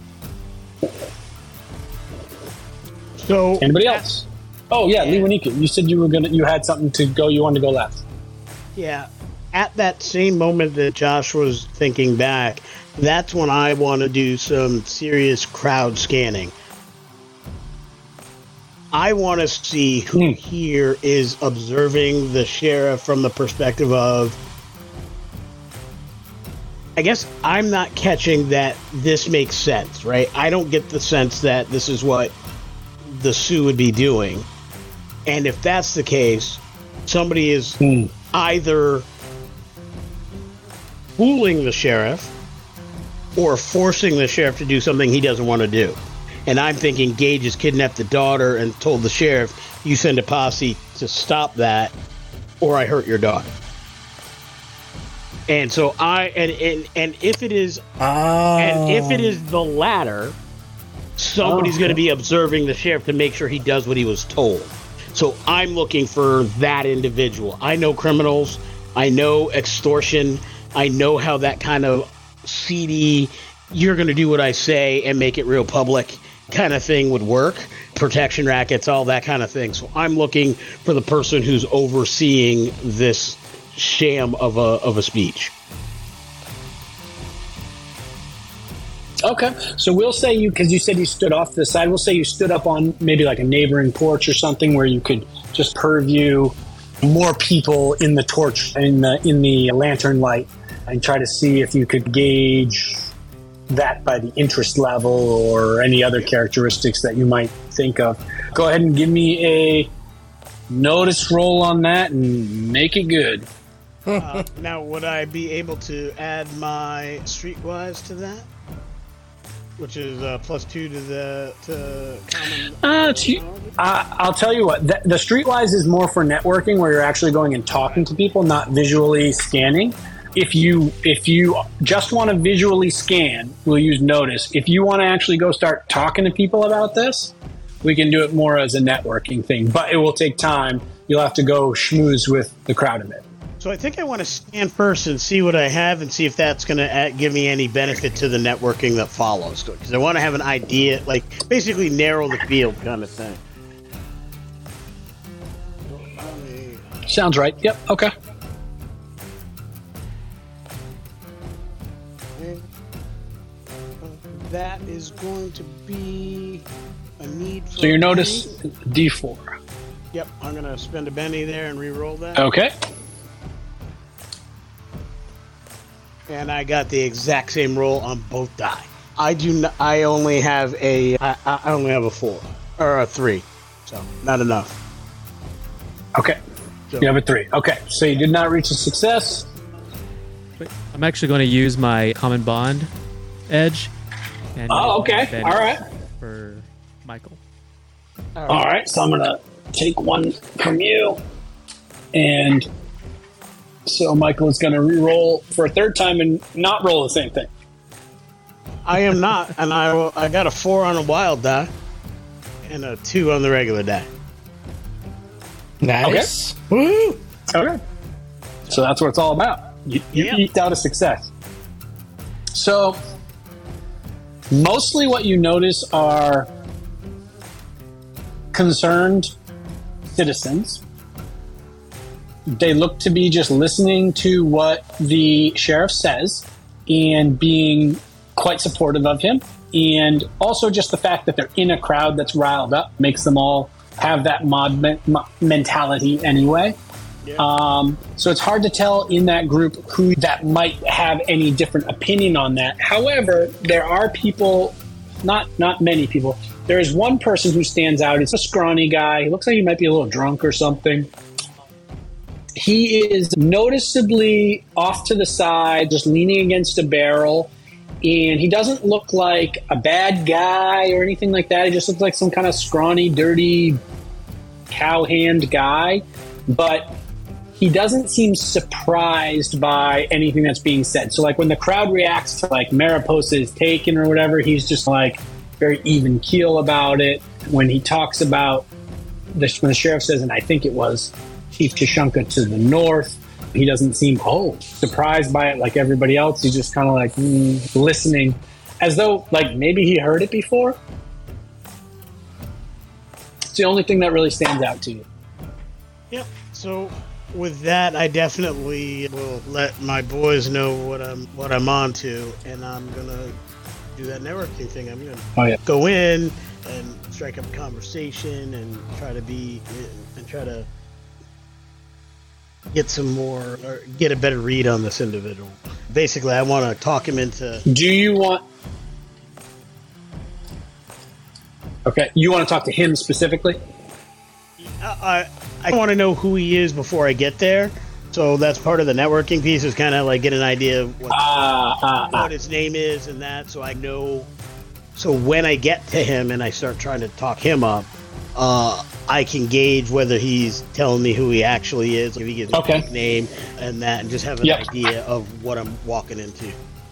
So Anybody else? Oh yeah, Lee Wanika, you said you were gonna you had something to go, you wanted to go last. yeah, at that same moment that Josh was thinking back, that's when I want to do some serious crowd scanning. I want to see who Hmm. here is observing the sheriff from the perspective of. I guess I'm not catching that this makes sense, right? I don't get the sense that this is what the Sioux would be doing. And if that's the case, somebody is Hmm. either fooling the sheriff or forcing the sheriff to do something he doesn't want to do. And I'm thinking Gage has kidnapped the daughter and told the sheriff, you send a posse to stop that or I hurt your daughter. And so I and and, and if it is Oh. and if it is the latter, somebody's Oh. going to be observing the sheriff to make sure he does what he was told. So I'm looking for that individual. I know criminals. I know extortion. I know how that kind of seedy, you're going to do what I say and make it real public kind of thing would work. Protection rackets, all that kind of thing. So I'm looking for the person who's overseeing this sham of a of a speech. Okay, so we'll say you, because you said you stood off to the side, we'll say you stood up on maybe like a neighboring porch or something where you could just purview more people in the torch, in the, in the lantern light, and try to see if you could gauge that by the interest level or any other characteristics that you might think of. Go ahead and give me a notice roll on that and make it good. Uh, now, would I be able to add my streetwise to that? Which is uh, plus two to the to common. Uh, it's, uh, I'll tell you what, the, the Streetwise is more for networking where you're actually going and talking to people, not visually scanning. If you if you just want to visually scan, we'll use notice. If you want to actually go start talking to people about this, we can do it more as a networking thing. But it will take time. You'll have to go schmooze with the crowd a bit. So I think I want to scan first and see what I have and see if that's going to give me any benefit to the networking that follows. Because I want to have an idea, like basically narrow the field kind of thing. Sounds right. Yep. Okay. That is going to be a need for So your a notice penny. D four. Yep, I'm going to spend a penny there and re-roll that. Okay. And I got the exact same roll on both die. I do. Not, I only have a. I, I only have a four or a three, so not enough. Okay. So, You have a three. Okay. So you did not reach a success. I'm actually going to use my common bond edge. And Oh, okay. advantage All right. For Michael. all All right, so I'm gonna take one from you, and so Michael is gonna re-roll for a third time and not roll the same thing. I am not, and I will, I got a four on a wild die, and a two on the regular die. Nice. Woo! Okay. So that's what it's all about. You, you Yep. eked out a success. So mostly what you notice are concerned citizens. They look to be just listening to what the sheriff says and being quite supportive of him. And also just the fact that they're in a crowd that's riled up makes them all have that mob men- mo- mentality anyway. Yeah. Um, so it's hard to tell in that group who that might have any different opinion on that. However, there are people, not not many people. There is one person who stands out. It's a scrawny guy. He looks like he might be a little drunk or something. He is noticeably off to the side, just leaning against a barrel. And he doesn't look like a bad guy or anything like that. He just looks like some kind of scrawny, dirty, cowhand guy. But he doesn't seem surprised by anything that's being said. So, like, when the crowd reacts to, like, Mariposa is taken or whatever, he's just, like, very even keel about it. When he talks about, the, when the sheriff says, and I think it was Chief Tushunka to the north, he doesn't seem, oh, surprised by it like everybody else. He's just kind of like mm, listening, as though like maybe he heard it before. It's the only thing that really stands out to you. Yep. So with that, I definitely will let my boys know what I'm what I'm on to, and I'm gonna do that networking thing. I'm gonna Oh yeah. go in and strike up a conversation and try to be and try to get some more or get a better read on this individual. Basically, I want to talk him into. Do you want? Okay, you want to talk to him specifically? I I, I want to know who he is before I get there. So that's part of the networking piece, is kind of like get an idea of what, Ah, ah, ah. what his name is and that, so I know. So when I get to him and I start trying to talk him up, uh, I can gauge whether he's telling me who he actually is, if he gives me Okay. his name and that, and just have an Yep. idea of what I'm walking into.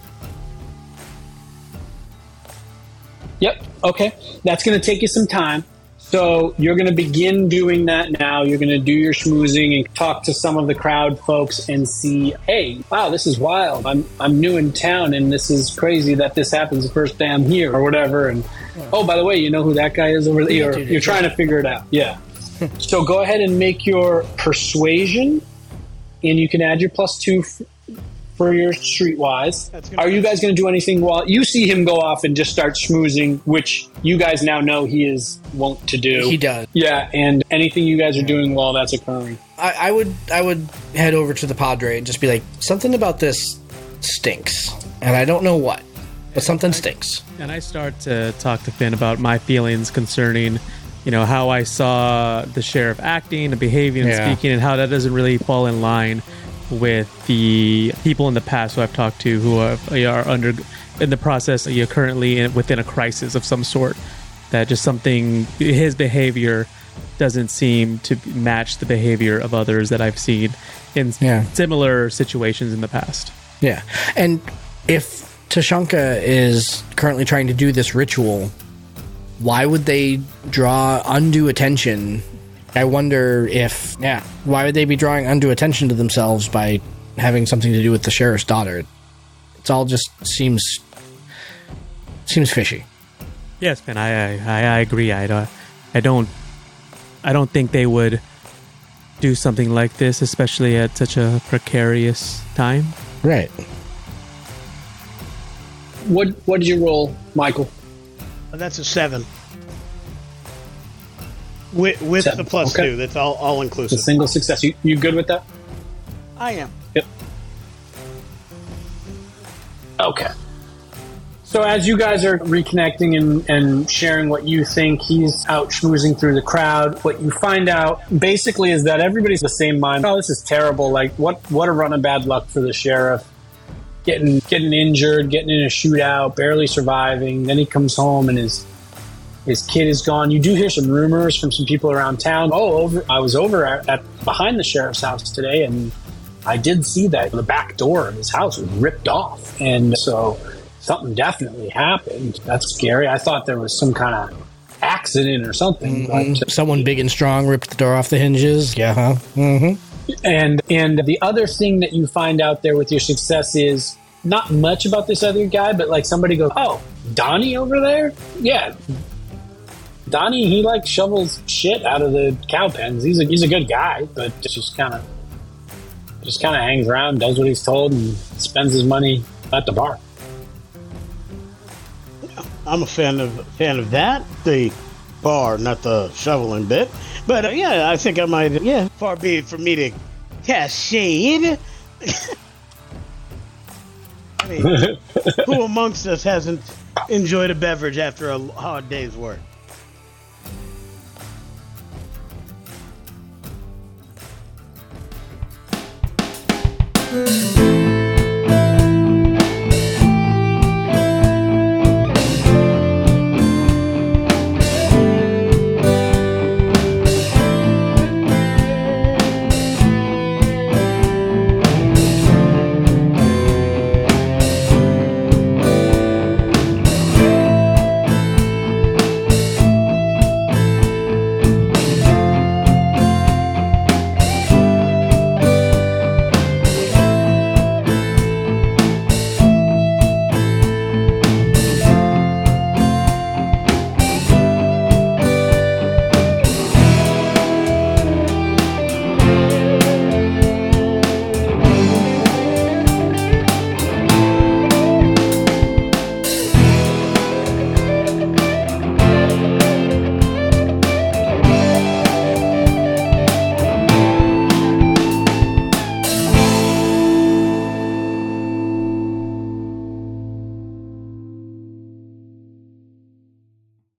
Yep. Okay. That's going to take you some time. So you're going to begin doing that now. You're going to do your schmoozing and talk to some of the crowd folks and see, hey, wow, this is wild. I'm I'm new in town, and this is crazy that this happens the first day I'm here or whatever. And oh, by the way, you know who that guy is over there? You're, you're trying to figure it out. Yeah. So go ahead and make your persuasion, and you can add your plus two f- for your streetwise. That's gonna Are be- you guys going to do anything while you see him go off and just start schmoozing, which you guys now know he is wont to do? He does. Yeah, and anything you guys are doing while that's occurring. I, I would I would head over to the Padre and just be like, something about this stinks, and I don't know what, but something stinks. And I start to talk to Finn about my feelings concerning, you know, how I saw the sheriff acting and behaving and Yeah. speaking, and how that doesn't really fall in line with the people in the past who I've talked to who are, are under in the process, you know, currently in, within a crisis of some sort. That just something, his behavior doesn't seem to match the behavior of others that I've seen in Yeah. similar situations in the past. Yeah, and if Tushunka is currently trying to do this ritual, why would they draw undue attention? I wonder if, yeah, why would they be drawing undue attention to themselves by having something to do with the sheriff's daughter? It's all just seems seems fishy. Yes, man, I I, I agree. I don't, I don't, I don't think they would do something like this, especially at such a precarious time. Right. What What did you roll, Michael? That's a seven. With, with Seven, the plus okay. two, that's all all It's a inclusive. single success. You, you good with that? I am. Yep. Okay. So as you guys are reconnecting and, and sharing what you think, he's out schmoozing through the crowd. What you find out basically is that everybody's the same mind. Oh, this is terrible. Like, what what a run of bad luck for the sheriff. Getting getting injured, getting in a shootout, barely surviving. Then he comes home and his his kid is gone. You do hear some rumors from some people around town. Oh, over, I was over at, at behind the sheriff's house today, and I did see that the back door of his house was ripped off, and so something definitely happened. That's scary. I thought there was some kind of accident or something. But, Someone big and strong ripped the door off the hinges. Yeah, huh? Mm-hmm. and and the other thing that you find out there with your success is not much about this other guy, but like somebody goes, "Oh, Donnie over there? Yeah, Donnie. He like shovels shit out of the cow pens. He's a he's a good guy, but just kind of just kind of hangs around, does what he's told, and spends his money at the bar." I'm a fan of fan of that. The bar, not the shoveling bit. But uh, yeah, I think I might. Yeah, far be it for me to cast shade. I mean, who amongst us hasn't enjoyed a beverage after a hard day's work? Mm-hmm.